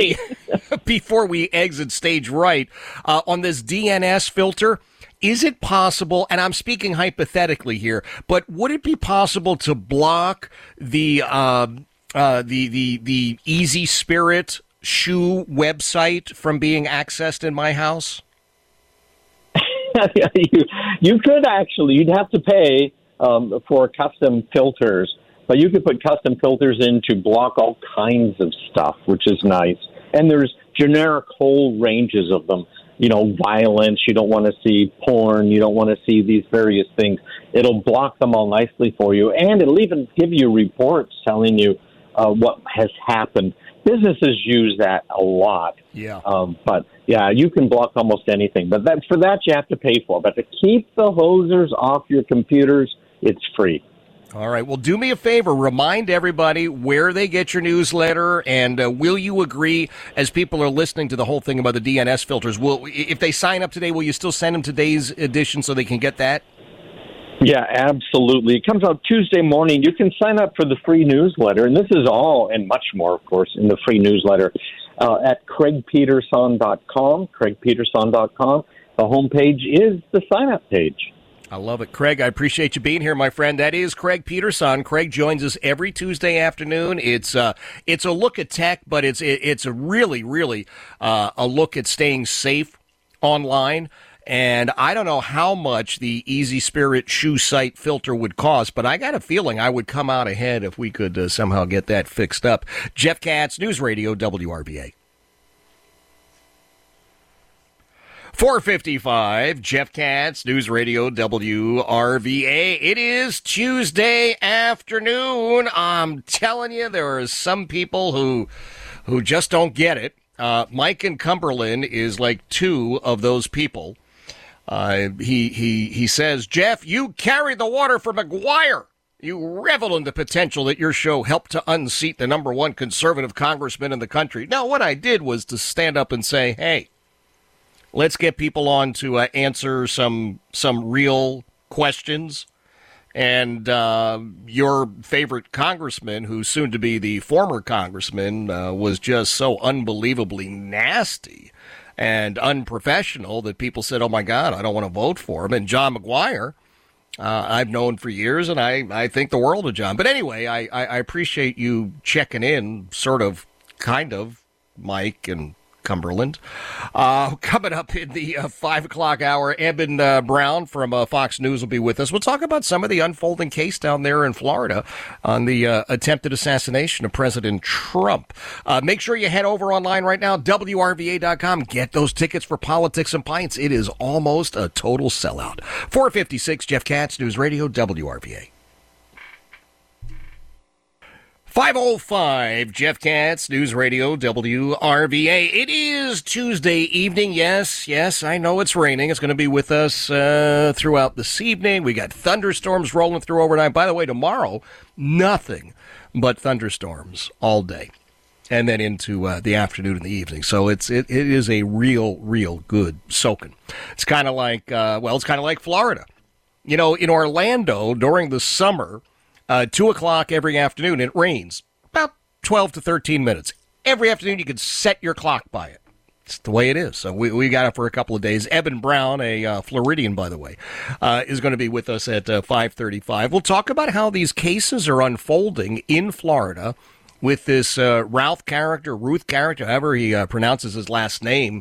before we exit stage right on this DNS filter. Is it possible, and I'm speaking hypothetically here, but would it be possible to block the Easy Spirit shoe website from being accessed in my house? You could actually. You'd have to pay for custom filters, but you could put custom filters in to block all kinds of stuff, which is nice. And there's generic whole ranges of them. You know, violence, you don't want to see porn, you don't want to see these various things. It'll block them all nicely for you, and it'll even give you reports telling you what has happened. Businesses use that a lot. Yeah. But, yeah, you can block almost anything. But for that, you have to pay for. But to keep the hosers off your computers, it's free. All right. Well, do me a favor. Remind everybody where they get your newsletter, and will you agree, as people are listening to the whole thing about the DNS filters, if they sign up today, will you still send them today's edition so they can get that? Yeah, absolutely. It comes out Tuesday morning. You can sign up for the free newsletter, and this is all and much more, of course, in the free newsletter at CraigPeterson.com, CraigPeterson.com. The homepage is the sign-up page. I love it. Craig, I appreciate you being here, my friend. That is Craig Peterson. Craig joins us every Tuesday afternoon. It's a look at tech, but it's a really a look at staying safe online. And I don't know how much the Easy Spirit shoe site filter would cost, but I got a feeling I would come out ahead if we could somehow get that fixed up. Jeff Katz, News Radio, WRVA. 4:55, Jeff Katz, News Radio, WRVA. It is Tuesday afternoon. I'm telling you, there are some people who just don't get it. Mike in Cumberland is like two of those people. He says, Jeff, you carried the water for McGuire. You revel in the potential that your show helped to unseat the number one conservative congressman in the country. No, what I did was to stand up and say, hey, let's get people on to answer some real questions. And your favorite congressman, who's soon to be the former congressman, was just so unbelievably nasty and unprofessional that people said, oh, my God, I don't want to vote for him. And John McGuire, I've known for years, and I think the world of John. But anyway, I appreciate you checking in, sort of, kind of, Mike and Cumberland. Coming up in the 5 o'clock hour, Eben Brown from Fox News will be with us. We'll talk about some of the unfolding case down there in Florida on the attempted assassination of President Trump. Make sure you head over online right now, WRVA.com. Get those tickets for Politics and Pints. It is almost a total sellout. 456, Jeff Katz, News Radio, WRVA. 5:05, Jeff Katz, News Radio, WRVA. It is Tuesday evening. Yes, I know it's raining. It's going to be with us throughout this evening. We got thunderstorms rolling through overnight. By the way, tomorrow, nothing but thunderstorms all day, and then into the afternoon and the evening. So it is a real good soaking. It's kind of like, it's kind of like Florida. You know, in Orlando during the summer, 2 o'clock every afternoon, it rains about 12 to 13 minutes. Every afternoon, you can set your clock by it. It's the way it is. So we got it for a couple of days. Eben Brown, a Floridian, by the way, is going to be with us at 5:35. We'll talk about how these cases are unfolding in Florida with this Ruth character, however he pronounces his last name.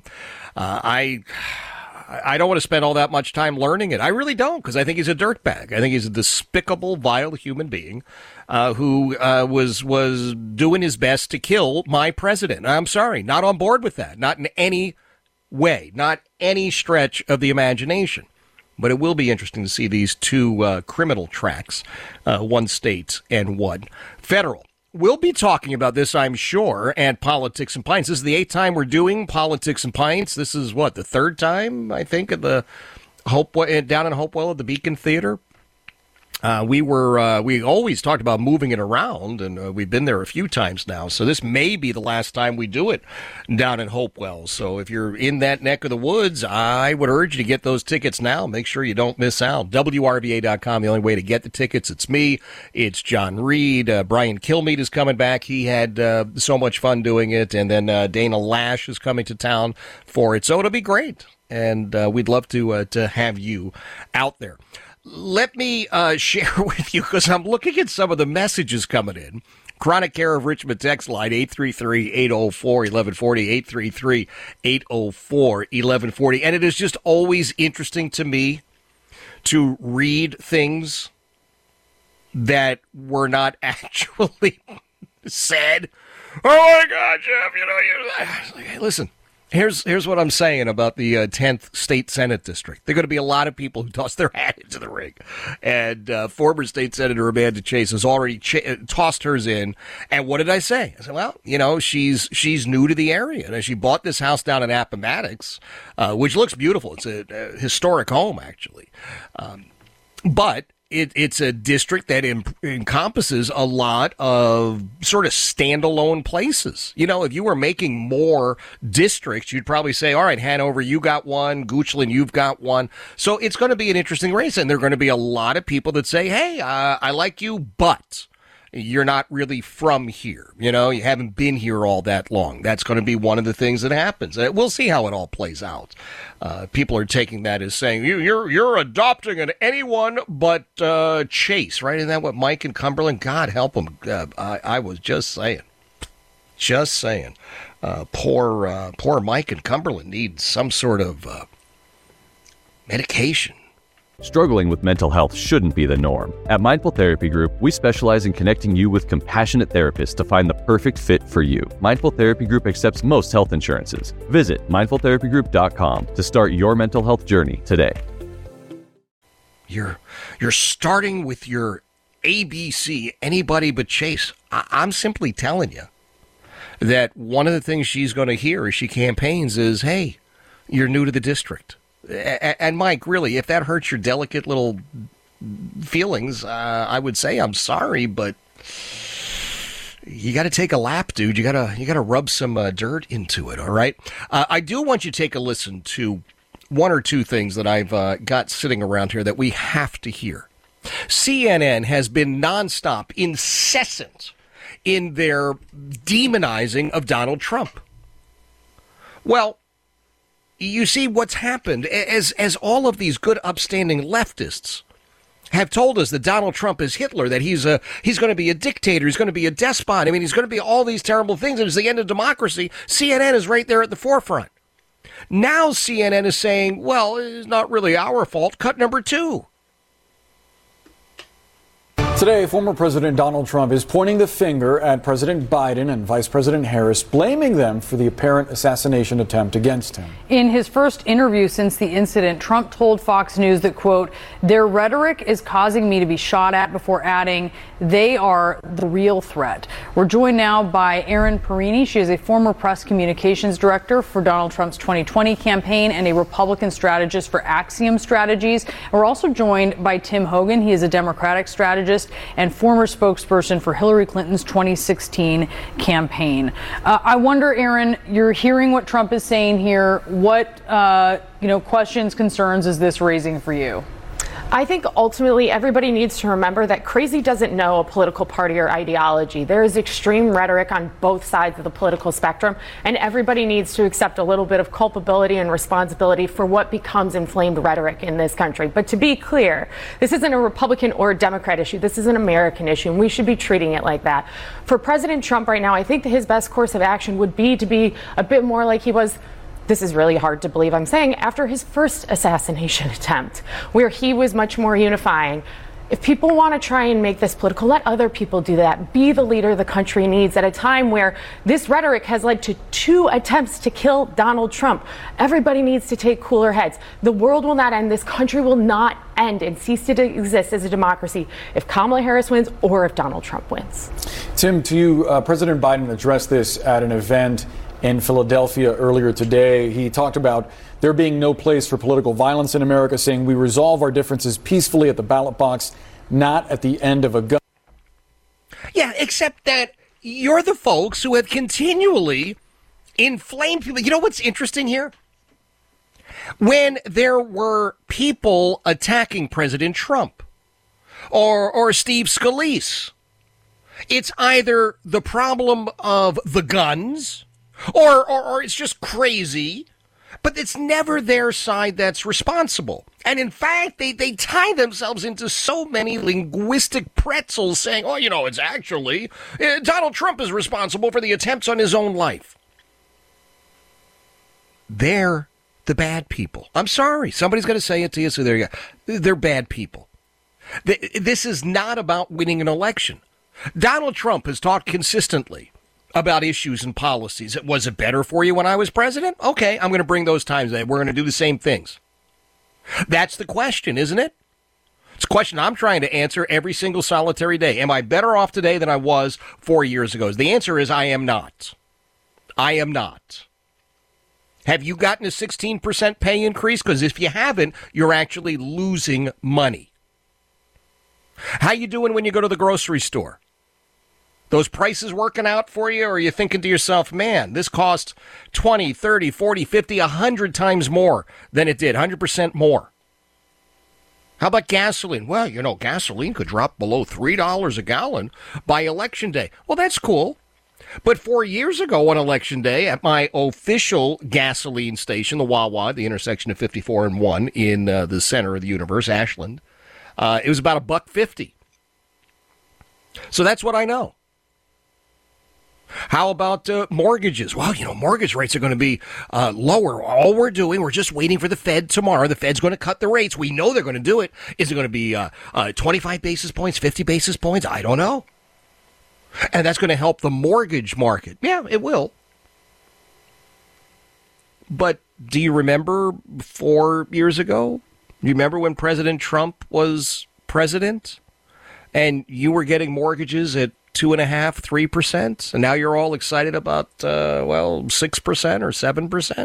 I don't want to spend all that much time learning it. I really don't, because I think he's a dirtbag. I think he's a despicable, vile human being who was doing his best to kill my president. I'm sorry, not on board with that. Not in any way, not any stretch of the imagination. But it will be interesting to see these two criminal tracks, one state and one federal. We'll be talking about this, I'm sure, at Politics and Pints. This is the 8th time we're doing Politics and Pints. This is, the 3rd time, I think, at the down in Hopewell at the Beacon Theater. We always talked about moving it around, and we've been there a few times now. So this may be the last time we do it down in Hopewell. So if you're in that neck of the woods, I would urge you to get those tickets now. Make sure you don't miss out. WRVA.com, the only way to get the tickets. It's me. It's John Reed. Brian Kilmeade is coming back. He had so much fun doing it. And then Dana Lash is coming to town for it. So it'll be great. And we'd love to have you out there. Let me share with you, because I'm looking at some of the messages coming in. Chronic Care of Richmond text line, 833-804-1140, 833-804-1140. And it is just always interesting to me to read things that were not actually said. Oh, my God, Jeff, listen. Here's what I'm saying about the 10th State Senate District. There are going to be a lot of people who toss their hat into the ring. And former State Senator Amanda Chase has already tossed hers in. And what did I say? I said, well, she's new to the area. And she bought this house down in Appomattox, which looks beautiful. It's a historic home, actually. But it's a district that encompasses a lot of sort of standalone places. If you were making more districts, you'd probably say, all right, Hanover, you got one. Goochland, you've got one. So it's going to be an interesting race. And there are going to be a lot of people that say, hey, I like you, but you're not really from here. You haven't been here all that long. That's going to be one of the things that happens. We'll see how it all plays out. People are taking that as saying, you're adopting an anyone but Chase, right? Isn't that what Mike and Cumberland? God help them. I was just saying. Poor Mike and Cumberland need some sort of medication. Struggling with mental health shouldn't be the norm. At Mindful Therapy Group, we specialize in connecting you with compassionate therapists to find the perfect fit for you. Mindful Therapy Group accepts most health insurances. Visit mindfultherapygroup.com to start your mental health journey today. You're starting with your ABC, anybody but Chase. I'm simply telling you that one of the things she's going to hear as she campaigns is, hey, you're new to the district. And Mike, really, if that hurts your delicate little feelings, I would say I'm sorry, but you got to take a lap, dude. You got to rub some dirt into it. All right. I do want you to take a listen to one or two things that I've got sitting around here that we have to hear. CNN has been nonstop, incessant in their demonizing of Donald Trump. Well, you see what's happened as all of these good, upstanding leftists have told us that Donald Trump is Hitler, that he's going to be a dictator, he's going to be a despot. I mean, he's going to be all these terrible things, and it's the end of democracy. CNN is right there at the forefront. Now CNN is saying, well, it's not really our fault. Cut number 2. Today, former President Donald Trump is pointing the finger at President Biden and Vice President Harris, blaming them for the apparent assassination attempt against him. In his first interview since the incident, Trump told Fox News that, quote, their rhetoric is causing me to be shot at, before adding, they are the real threat. We're joined now by Erin Perini. She is a former press communications director for Donald Trump's 2020 campaign and a Republican strategist for Axiom Strategies. We're also joined by Tim Hogan. He is a Democratic strategist and former spokesperson for Hillary Clinton's 2016 campaign. I wonder, Erin, you're hearing what Trump is saying here. What, questions, concerns is this raising for you? I think ultimately everybody needs to remember that crazy doesn't know a political party or ideology. There is extreme rhetoric on both sides of the political spectrum, and everybody needs to accept a little bit of culpability and responsibility for what becomes inflamed rhetoric in this country. But to be clear, this isn't a Republican or a Democrat issue. This is an American issue, and we should be treating it like that. For President Trump right now, I think that his best course of action would be to be a bit more like he was, this is really hard to believe I'm saying, after his first assassination attempt, where he was much more unifying. If people want to try and make this political, let other people do that. Be the leader the country needs at a time where this rhetoric has led to 2 attempts to kill Donald Trump. Everybody needs to take cooler heads. The world will not end. This country will not end and cease to exist as a democracy if Kamala Harris wins or if Donald Trump wins. Tim, to you, President Biden addressed this at an event in Philadelphia earlier today. He talked about there being no place for political violence in America, saying we resolve our differences peacefully at the ballot box, not at the end of a gun. Yeah, except that you're the folks who have continually inflamed people. You know what's interesting here? When there were people attacking President Trump or Steve Scalise, it's either the problem of the guns or it's just crazy, but it's never their side that's responsible. And in fact, they tie themselves into so many linguistic pretzels saying, oh, it's actually Donald Trump is responsible for the attempts on his own life. They're the bad people. I'm sorry. Somebody's going to say it to you, so there you go. They're bad people. This is not about winning an election. Donald Trump has talked consistently about issues and policies. Was it better for you when I was president? Okay, I'm going to bring those times in. We're going to do the same things. That's the question, isn't it? It's a question I'm trying to answer every single solitary day. Am I better off today than I was 4 years ago? The answer is I am not. I am not. Have you gotten a 16% pay increase? Because if you haven't, you're actually losing money. How you doing when you go to the grocery store? Those prices working out for you, or are you thinking to yourself, man, this costs 20, 30, 40, 50, 100 times more than it did, 100% more? How about gasoline? Well, gasoline could drop below $3 a gallon by Election Day. Well, that's cool. But 4 years ago on Election Day at my official gasoline station, the Wawa, the intersection of 54 and 1 in the center of the universe, Ashland, it was about $1.50. So that's what I know. How about mortgages? Well, mortgage rates are going to be lower. All we're doing, we're just waiting for the Fed tomorrow. The Fed's going to cut the rates. We know they're going to do it. Is it going to be 25 basis points, 50 basis points? I don't know. And that's going to help the mortgage market. Yeah, it will. But do you remember 4 years ago? Do you remember when President Trump was president? And you were getting mortgages at 2.5%, 3%, and now you're all excited about 6% or 7%.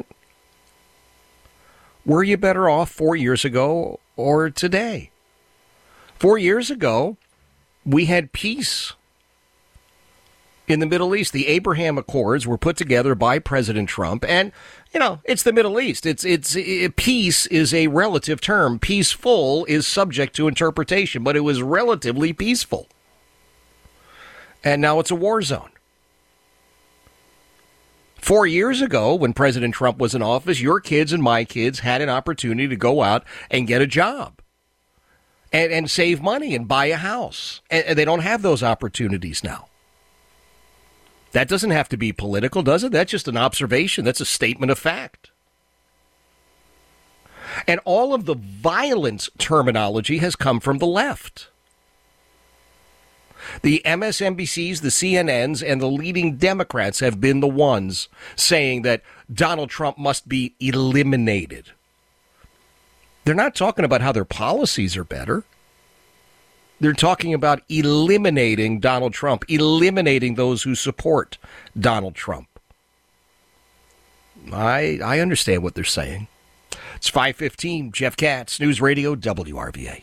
Were you better off 4 years ago or today? 4 years ago, we had peace in the Middle East. The Abraham Accords were put together by President Trump, and it's the Middle East. It's peace is a relative term. Peaceful is subject to interpretation, but it was relatively peaceful. And now it's a war zone. 4 years ago, when President Trump was in office, your kids and my kids had an opportunity to go out and get a job and save money and buy a house. And they don't have those opportunities now. That doesn't have to be political, does it? That's just an observation. That's a statement of fact. And all of the violence terminology has come from the left. The MSNBCs, the CNNs, and the leading Democrats have been the ones saying that Donald Trump must be eliminated. They're not talking about how their policies are better. They're talking about eliminating Donald Trump, eliminating those who support Donald Trump. I understand what they're saying. It's 5:15, Jeff Katz, News Radio, WRVA.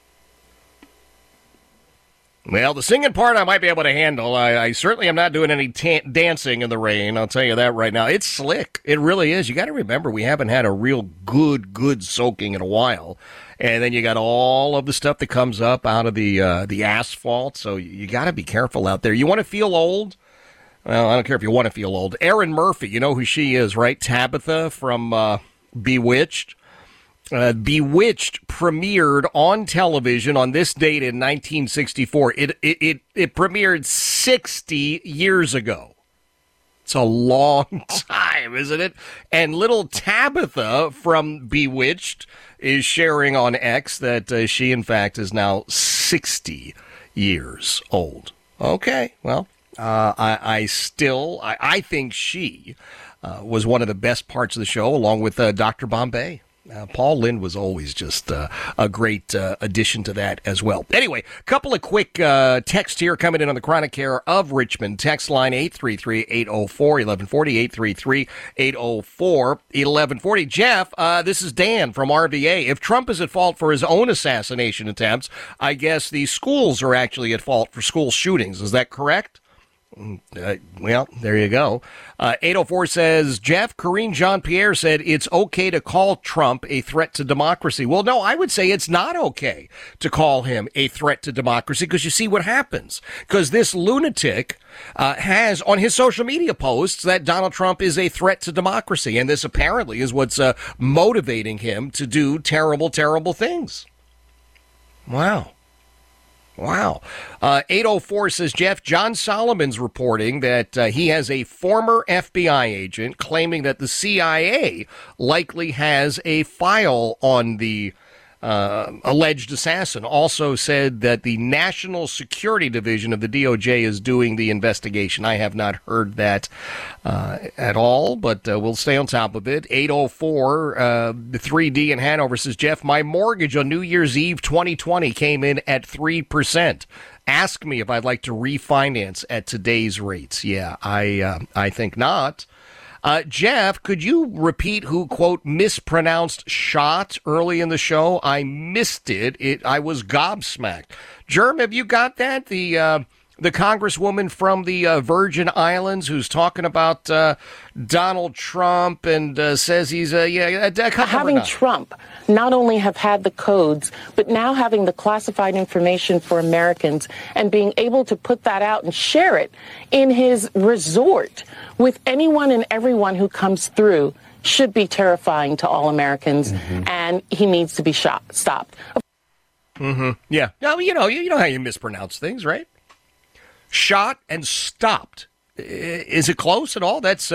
Well, the singing part I might be able to handle. I certainly am not doing any dancing in the rain. I'll tell you that right now. It's slick. It really is. You got to remember, we haven't had a real good soaking in a while. And then you got all of the stuff that comes up out of the asphalt. So you got to be careful out there. You want to feel old? Well, I don't care if you want to feel old. Erin Murphy, you know who she is, right? Tabitha from Bewitched. Bewitched premiered on television on this date in 1964. It premiered 60 years ago. It's a long time, isn't it? And little Tabitha from Bewitched is sharing on X that she, in fact, is now 60 years old. Okay, well, I think she was one of the best parts of the show, along with Dr. Bombay. Paul Lynde was always just a great addition to that as well. Anyway, a couple of quick texts here coming in on the Chronic Care of Richmond. Text line 833-804-1140, 833-804-1140. Jeff, this is Dan from RVA. If Trump is at fault for his own assassination attempts, I guess the schools are actually at fault for school shootings. Is that correct? Well, there you go. 804 says, Jeff, Karine Jean-Pierre said it's okay to call Trump a threat to democracy. Well, no, I would say it's not okay to call him a threat to democracy, because you see what happens. Because this lunatic has on his social media posts that Donald Trump is a threat to democracy. And this apparently is what's motivating him to do terrible, terrible things. Wow. 804 says, Jeff, John Solomon's reporting that he has a former FBI agent claiming that the CIA likely has a file on the alleged assassin. Also said that the National Security Division of the DOJ is doing the investigation. I have not heard that at all, but we'll stay on top of it. 804, the 3D in Hanover says, Jeff, my mortgage on New Year's Eve 2020 came in at 3%. Ask me if I'd like to refinance at today's rates. Yeah, I think not. Jeff, could you repeat who, quote, mispronounced shot early in the show? I missed it. I was gobsmacked. Germ, have you got that? The congresswoman from the Virgin Islands who's talking about Donald Trump and says he's having Trump not only have had the codes, but now having the classified information for Americans and being able to put that out and share it in his resort with anyone and everyone who comes through should be terrifying to all Americans, and he needs to be stopped. Yeah. No, you know how you mispronounce things, right? Shot and stopped. Is it close at all? That's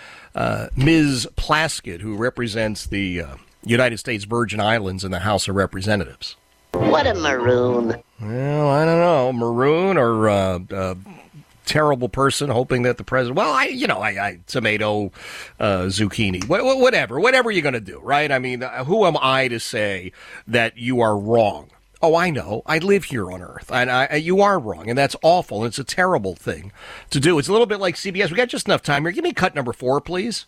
Ms. Plaskett, who represents the United States Virgin Islands in the House of Representatives. What a maroon. Well, I don't know. Maroon or terrible person hoping that the president, I tomato, zucchini, whatever you're going to do, right? I mean, who am I to say that you are wrong? Oh, I know. I live here on Earth, and you are wrong, and that's awful, and it's a terrible thing to do. It's a little bit like CBS. We got just enough time here. Give me cut number 4, please.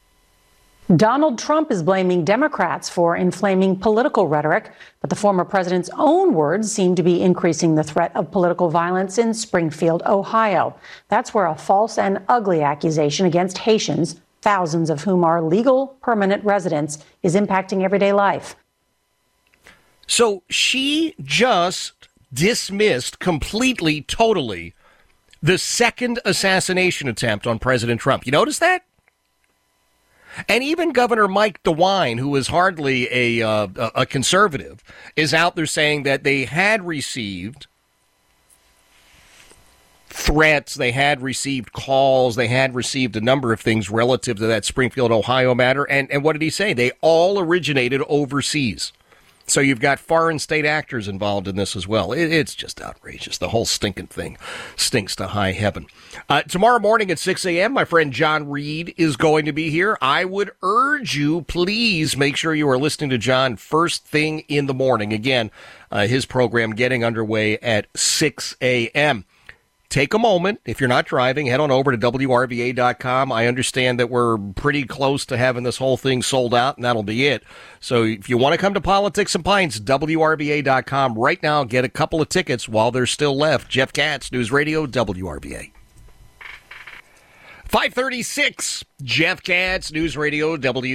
Donald Trump is blaming Democrats for inflaming political rhetoric, but the former president's own words seem to be increasing the threat of political violence in Springfield, Ohio. That's where a false and ugly accusation against Haitians, thousands of whom are legal permanent residents, is impacting everyday life. So she just dismissed completely, totally, the second assassination attempt on President Trump. You notice that? And even Governor Mike DeWine, who is hardly a conservative, is out there saying that they had received threats, they had received calls, they had received a number of things relative to that Springfield, Ohio matter. And what did he say? They all originated overseas. So you've got foreign state actors involved in this as well. It's just outrageous. The whole stinking thing stinks to high heaven. Tomorrow morning at 6 a.m., my friend John Reed is going to be here. I would urge you, please make sure you are listening to John first thing in the morning. Again, his program getting underway at 6 a.m. Take a moment. If you're not driving, head on over to WRVA.com. I understand that we're pretty close to having this whole thing sold out, and that'll be it. So if you want to come to Politics and Pints, WRVA.com right now. Get a couple of tickets while they're still left. Jeff Katz, News Radio, WRVA. 536, Jeff Katz, News Radio,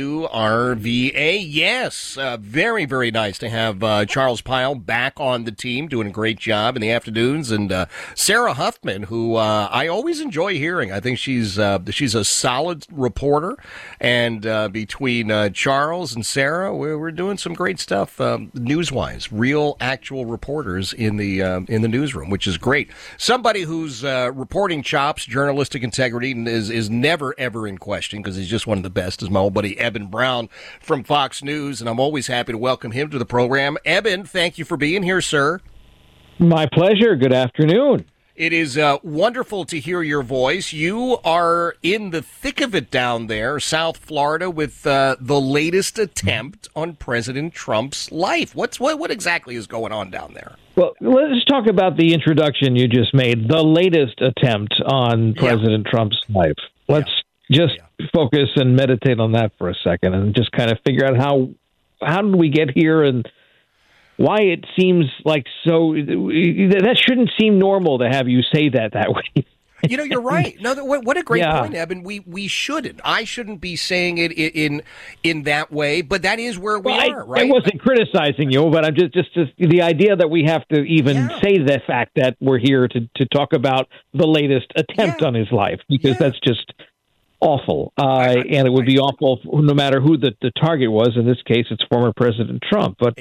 WRVA. Yes, very, very nice to have Charles Pyle back on the team, doing a great job in the afternoons. And Sarah Huffman, who I always enjoy hearing. I think she's a solid reporter. And between Charles and Sarah, we're doing some great stuff news-wise. Real, actual reporters in the newsroom, which is great. Somebody whose reporting chops, journalistic integrity is never, ever in question, because he's just one of the best, is my old buddy Eben Brown from Fox News, and I'm always happy to welcome him to the program. Eben, thank you for being here, sir. My pleasure. Good afternoon. It is wonderful to hear your voice. You are in the thick of it down there, South Florida, with the latest attempt on President Trump's life. What exactly is going on down there? Well, let's talk about the introduction you just made, the latest attempt on President Trump's life. Let's just focus and meditate on that for a second and just kind of figure out how did we get here and why it seems like so that shouldn't seem normal to have you say that way. You know, you're right. No, what a great point, Eben. We shouldn't. I shouldn't be saying it in that way, but that is where we are, right? I wasn't criticizing you, but I'm just the idea that we have to even say the fact that we're here to talk about the latest attempt on his life, because that's just awful. And it would be awful no matter who the target was. In this case, it's former President Trump. But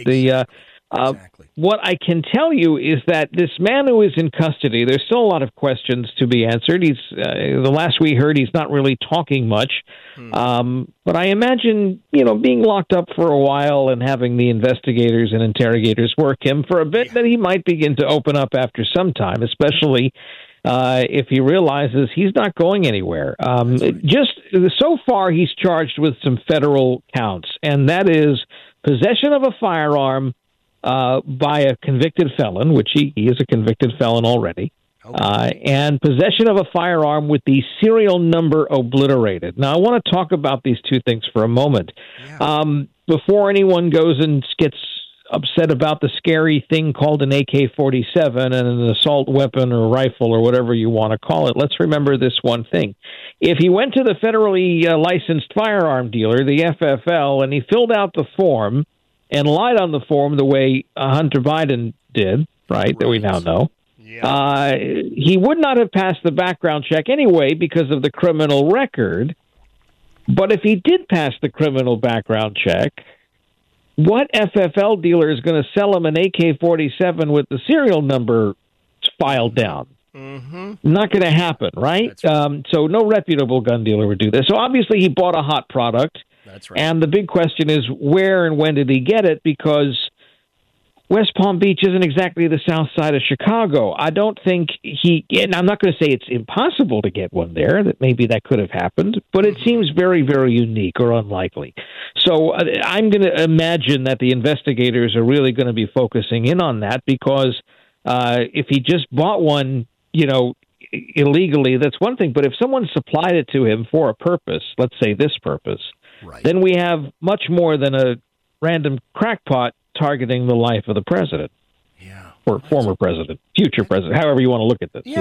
what I can tell you is that this man who is in custody, there's still a lot of questions to be answered. He's the last we heard, he's not really talking much. But I imagine, being locked up for a while and having the investigators and interrogators work him for a bit, that he might begin to open up after some time, especially if he realizes he's not going anywhere. Just so far, he's charged with some federal counts, and that is possession of a firearm by a convicted felon, which he is a convicted felon already, and possession of a firearm with the serial number obliterated. Now, I want to talk about these two things for a moment. Before anyone goes and gets upset about the scary thing called an AK-47 and an assault weapon or rifle or whatever you want to call it, let's remember this one thing. If he went to the federally licensed firearm dealer, the FFL, and he filled out the form and lied on the form the way Hunter Biden did, right, that we now know, he would not have passed the background check anyway because of the criminal record. But if he did pass the criminal background check, what FFL dealer is going to sell him an AK-47 with the serial number filed down? Not going to happen, right? So no reputable gun dealer would do this. So obviously he bought a hot product. That's right. And the big question is, where and when did he get it? Because West Palm Beach isn't exactly the south side of Chicago. I don't think and I'm not going to say it's impossible to get one there, that maybe that could have happened, but it seems very, very unique or unlikely. So I'm going to imagine that the investigators are really going to be focusing in on that, because if he just bought one, illegally, that's one thing. But if someone supplied it to him for a purpose, let's say this purpose, then we have much more than a random crackpot targeting the life of the president. Or former president, future president, however you want to look at this.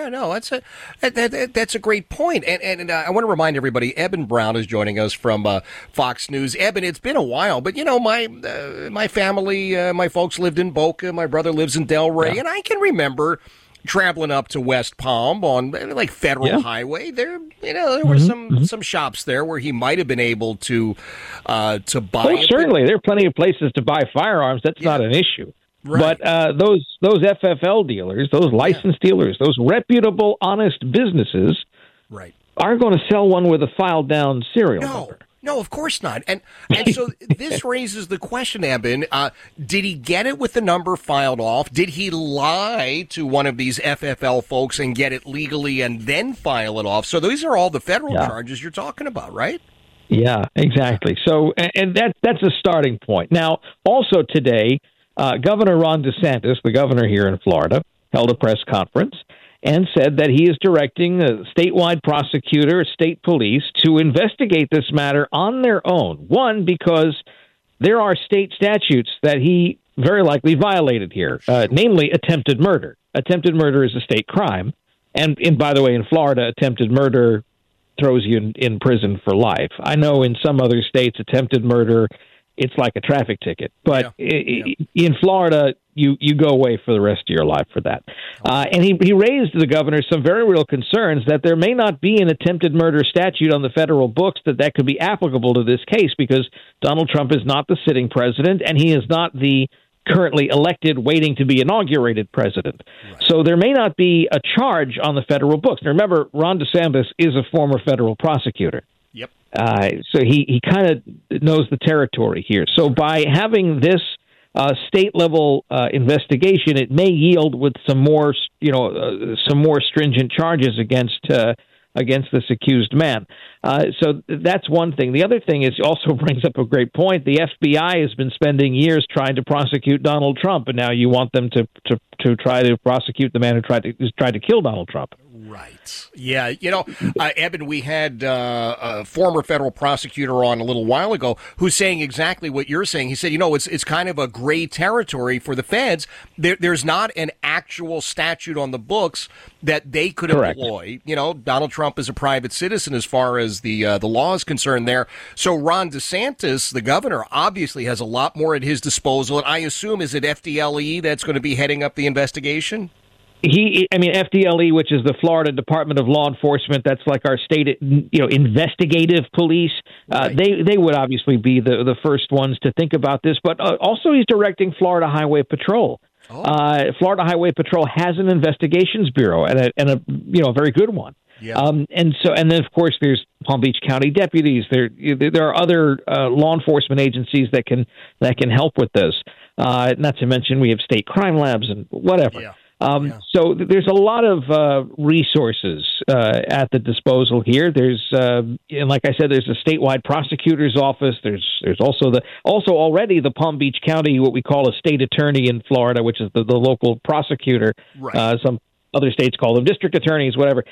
That's a great point. And I want to remind everybody, Eben Brown is joining us from Fox News. Eben, it's been a while, but my family, my folks lived in Boca. My brother lives in Delray, and I can remember traveling up to West Palm on like Federal Highway. There were some shops there where he might have been able to buy. Oh, certainly, there are plenty of places to buy firearms. That's not an issue. Right. But those FFL dealers, those licensed dealers, those reputable, honest businesses, right, aren't going to sell one with a filed down serial number. No, of course not. And so this raises the question, Eben, did he get it with the number filed off? Did he lie to one of these FFL folks and get it legally and then file it off? So these are all the federal charges you're talking about, right? Yeah, exactly. So, and that's a starting point. Now, also today, Governor Ron DeSantis, the governor here in Florida, held a press conference and said that he is directing a statewide prosecutor, state police, to investigate this matter on their own. One, because there are state statutes that he very likely violated here, namely attempted murder. Attempted murder is a state crime. And by the way, in Florida, attempted murder throws you in prison for life. I know in some other states, attempted murder, it's like a traffic ticket. But in Florida, you go away for the rest of your life for that. And he raised to the governor some very real concerns that there may not be an attempted murder statute on the federal books that could be applicable to this case, because Donald Trump is not the sitting president, and he is not the currently elected, waiting to be inaugurated president. Right. So there may not be a charge on the federal books. Now, remember, Ron DeSantis is a former federal prosecutor. Yep. So he kind of knows the territory here. So by having this state-level investigation, it may yield with some more stringent charges against this accused man. So that's one thing. The other thing is, also brings up a great point. The FBI has been spending years trying to prosecute Donald Trump, and now you want them to try to prosecute the man who tried to kill Donald Trump. Right. Yeah. Eben, we had a former federal prosecutor on a little while ago who's saying exactly what you're saying. He said, it's kind of a gray territory for the feds. There's not an actual statute on the books that they could employ. Donald Trump is a private citizen as far as the law is concerned there. So Ron DeSantis, the governor, obviously has a lot more at his disposal. And I assume, is it FDLE that's going to be heading up the investigation? FDLE, which is the Florida Department of Law Enforcement, that's like our state, investigative police. Right. They would obviously be the first ones to think about this. But also, he's directing Florida Highway Patrol. Oh. Florida Highway Patrol has an investigations bureau and a very good one. Yeah. And then of course there's Palm Beach County deputies. There are other law enforcement agencies that can help with this. Not to mention we have state crime labs and whatever. Yeah. So there's a lot of resources at the disposal here. There's, and like I said, there's a statewide prosecutor's office. There's also already the Palm Beach County, what we call a state attorney in Florida, which is the local prosecutor. Right. Some other states call them district attorneys, whatever.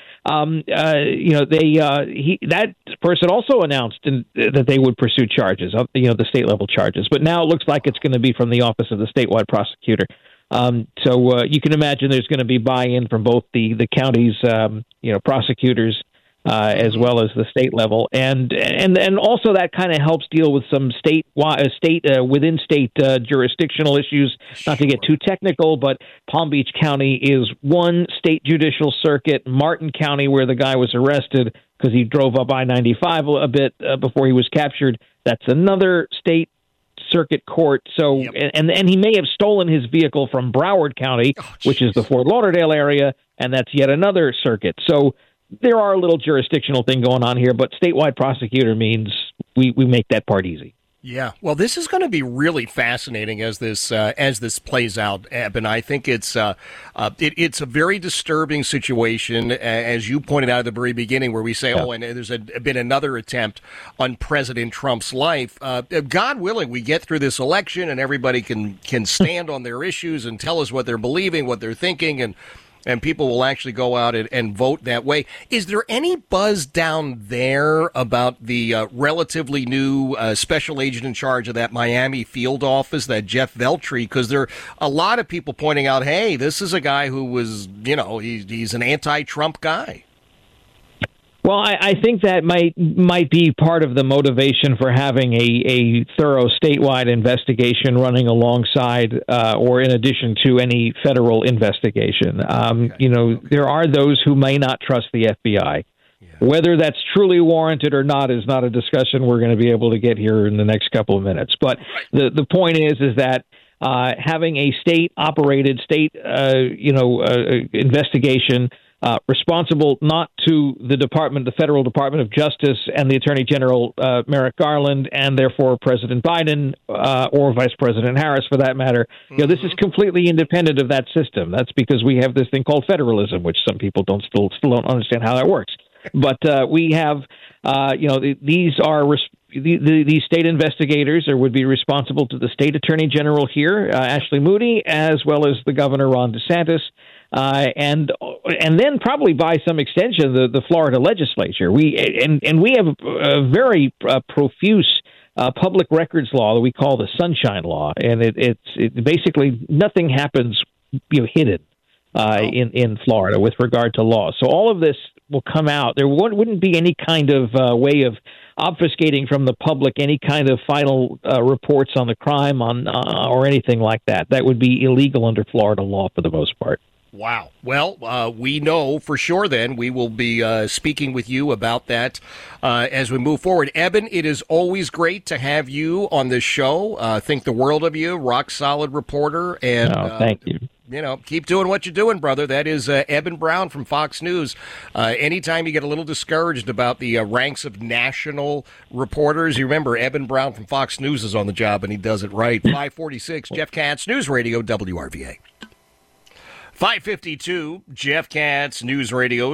That person also announced that they would pursue charges, the state level charges. But now it looks like it's going to be from the office of the statewide prosecutor. So you can imagine there's going to be buy-in from both the county's, prosecutors, as well as the state level. And also that kind of helps deal with some within state jurisdictional issues, not to get too technical, but Palm Beach County is one state judicial circuit. Martin County, where the guy was arrested because he drove up I-95 a bit before he was captured, that's another state circuit court. So, and he may have stolen his vehicle from Broward County, which is the Fort Lauderdale area, and that's yet another circuit. So there are a little jurisdictional thing going on here, but statewide prosecutor means we make that part easy. Yeah, well, this is going to be really fascinating as this plays out, Eb, and I think it's a very disturbing situation, as you pointed out at the very beginning, where we say, and there's been another attempt on President Trump's life. God willing, we get through this election, and everybody can stand on their issues and tell us what they're believing, what they're thinking, and people will actually go out and vote that way. Is there any buzz down there about the relatively new special agent in charge of that Miami field office, that Jeff Veltri? Because there are a lot of people pointing out, hey, this is a guy who was, he's an anti-Trump guy. Well, I think that might be part of the motivation for having a thorough statewide investigation running alongside or in addition to any federal investigation. There are those who may not trust the FBI. Yeah. Whether that's truly warranted or not is not a discussion we're going to be able to get here in the next couple of minutes. But the point is that having a state-operated, investigation responsible not to the Federal Department of Justice and the Attorney General Merrick Garland, and therefore President Biden or Vice President Harris, for that matter. This is completely independent of that system. That's because we have this thing called federalism, which some people still don't understand how that works. But we have, these are these state investigators would be responsible to the state attorney general here, Ashley Moody, as well as the governor Ron DeSantis. And then probably by some extension the Florida legislature. We have a very profuse public records law that we call the Sunshine Law, and it's basically nothing happens hidden in Florida with regard to law. So all of this will come out. There wouldn't be any kind of way of obfuscating from the public any kind of final reports on the crime or anything like that. That would be illegal under Florida law for the most part. Wow. Well, we know for sure then we will be speaking with you about that as we move forward. Eben, it is always great to have you on this show. Think the world of you, rock solid reporter. And thank you. Keep doing what you're doing, brother. That is Eben Brown from Fox News. Anytime you get a little discouraged about the ranks of national reporters, you remember Eben Brown from Fox News is on the job, and he does it right. 546, Jeff Katz, News Radio, WRVA. 552, Jeff Katz, News Radio,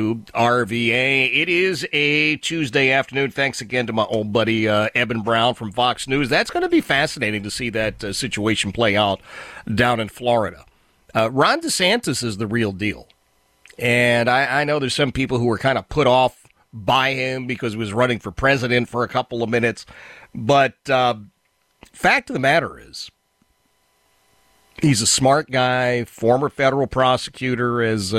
WRVA. It is a Tuesday afternoon. Thanks again to my old buddy Eben Brown from Fox News. That's going to be fascinating to see that situation play out down in Florida. Ron DeSantis is the real deal. And I know there's some people who were kind of put off by him because he was running for president for a couple of minutes. But fact of the matter is, he's a smart guy, former federal prosecutor, as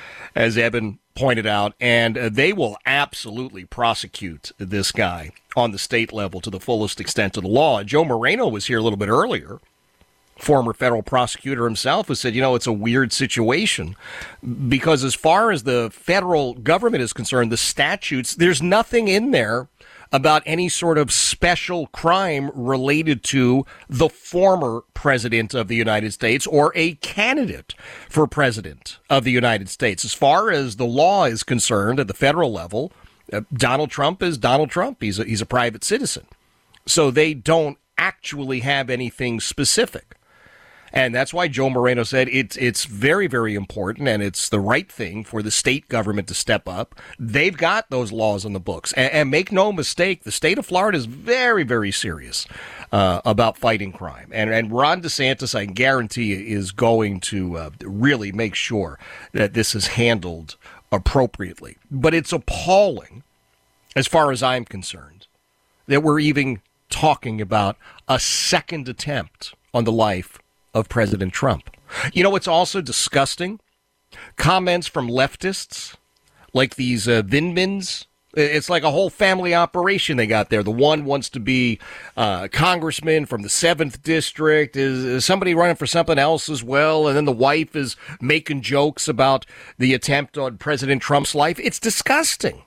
Eben pointed out, and they will absolutely prosecute this guy on the state level to the fullest extent of the law. Joe Moreno was here a little bit earlier, former federal prosecutor himself, who said, it's a weird situation because as far as the federal government is concerned, the statutes, there's nothing in there about any sort of special crime related to the former president of the United States or a candidate for president of the United States. As far as the law is concerned at the federal level, Donald Trump is Donald Trump. He's a private citizen. So they don't actually have anything specific. And that's why Joe Moreno said it's very, very important, and it's the right thing for the state government to step up. They've got those laws on the books. And make no mistake, the state of Florida is very, very serious about fighting crime. And Ron DeSantis, I guarantee you, is going to really make sure that this is handled appropriately. But it's appalling, as far as I'm concerned, that we're even talking about a second attempt on the life of President Trump. What's also disgusting? Comments from leftists, like these Vindmans. It's like a whole family operation they got there. The one wants to be congressman from the 7th district. Is somebody running for something else as well? And then the wife is making jokes about the attempt on President Trump's life. It's disgusting.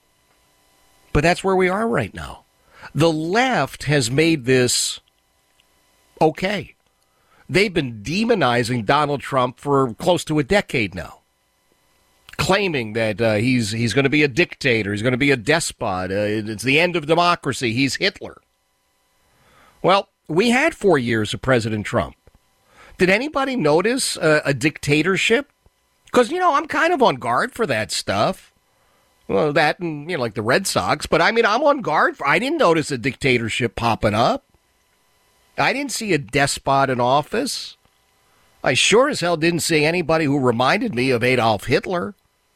But that's where we are right now. The left has made this okay. They've been demonizing Donald Trump for close to a decade now, claiming that he's going to be a dictator, he's going to be a despot, it's the end of democracy, he's Hitler. Well, we had 4 years of President Trump. Did anybody notice a dictatorship? Because, I'm kind of on guard for that stuff. Well, that and, like the Red Sox. But, I'm on guard I didn't notice a dictatorship popping up. I didn't see a despot in office. I sure as hell didn't see anybody who reminded me of Adolf Hitler.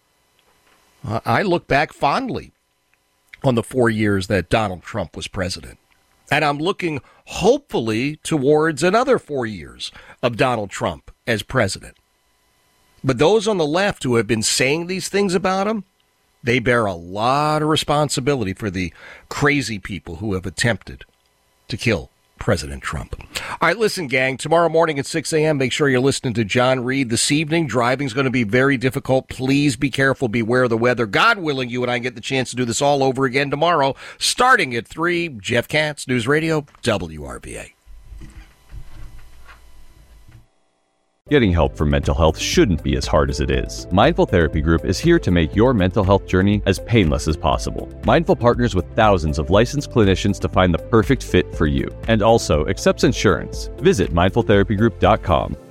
I look back fondly on the 4 years that Donald Trump was president. And I'm looking hopefully towards another 4 years of Donald Trump as president. But those on the left who have been saying these things about him, They bear a lot of responsibility for the crazy people who have attempted to kill President Trump. All right, listen, gang, tomorrow morning at 6 a.m., make sure you're listening to John Reed. This evening, driving's going to be very difficult. Please be careful. Beware of the weather. God willing, you and I get the chance to do this all over again tomorrow, starting at 3. Jeff Katz, News Radio, WRVA. Getting help for mental health shouldn't be as hard as it is. Mindful Therapy Group is here to make your mental health journey as painless as possible. Mindful partners with thousands of licensed clinicians to find the perfect fit for you, and also accepts insurance. Visit mindfultherapygroup.com.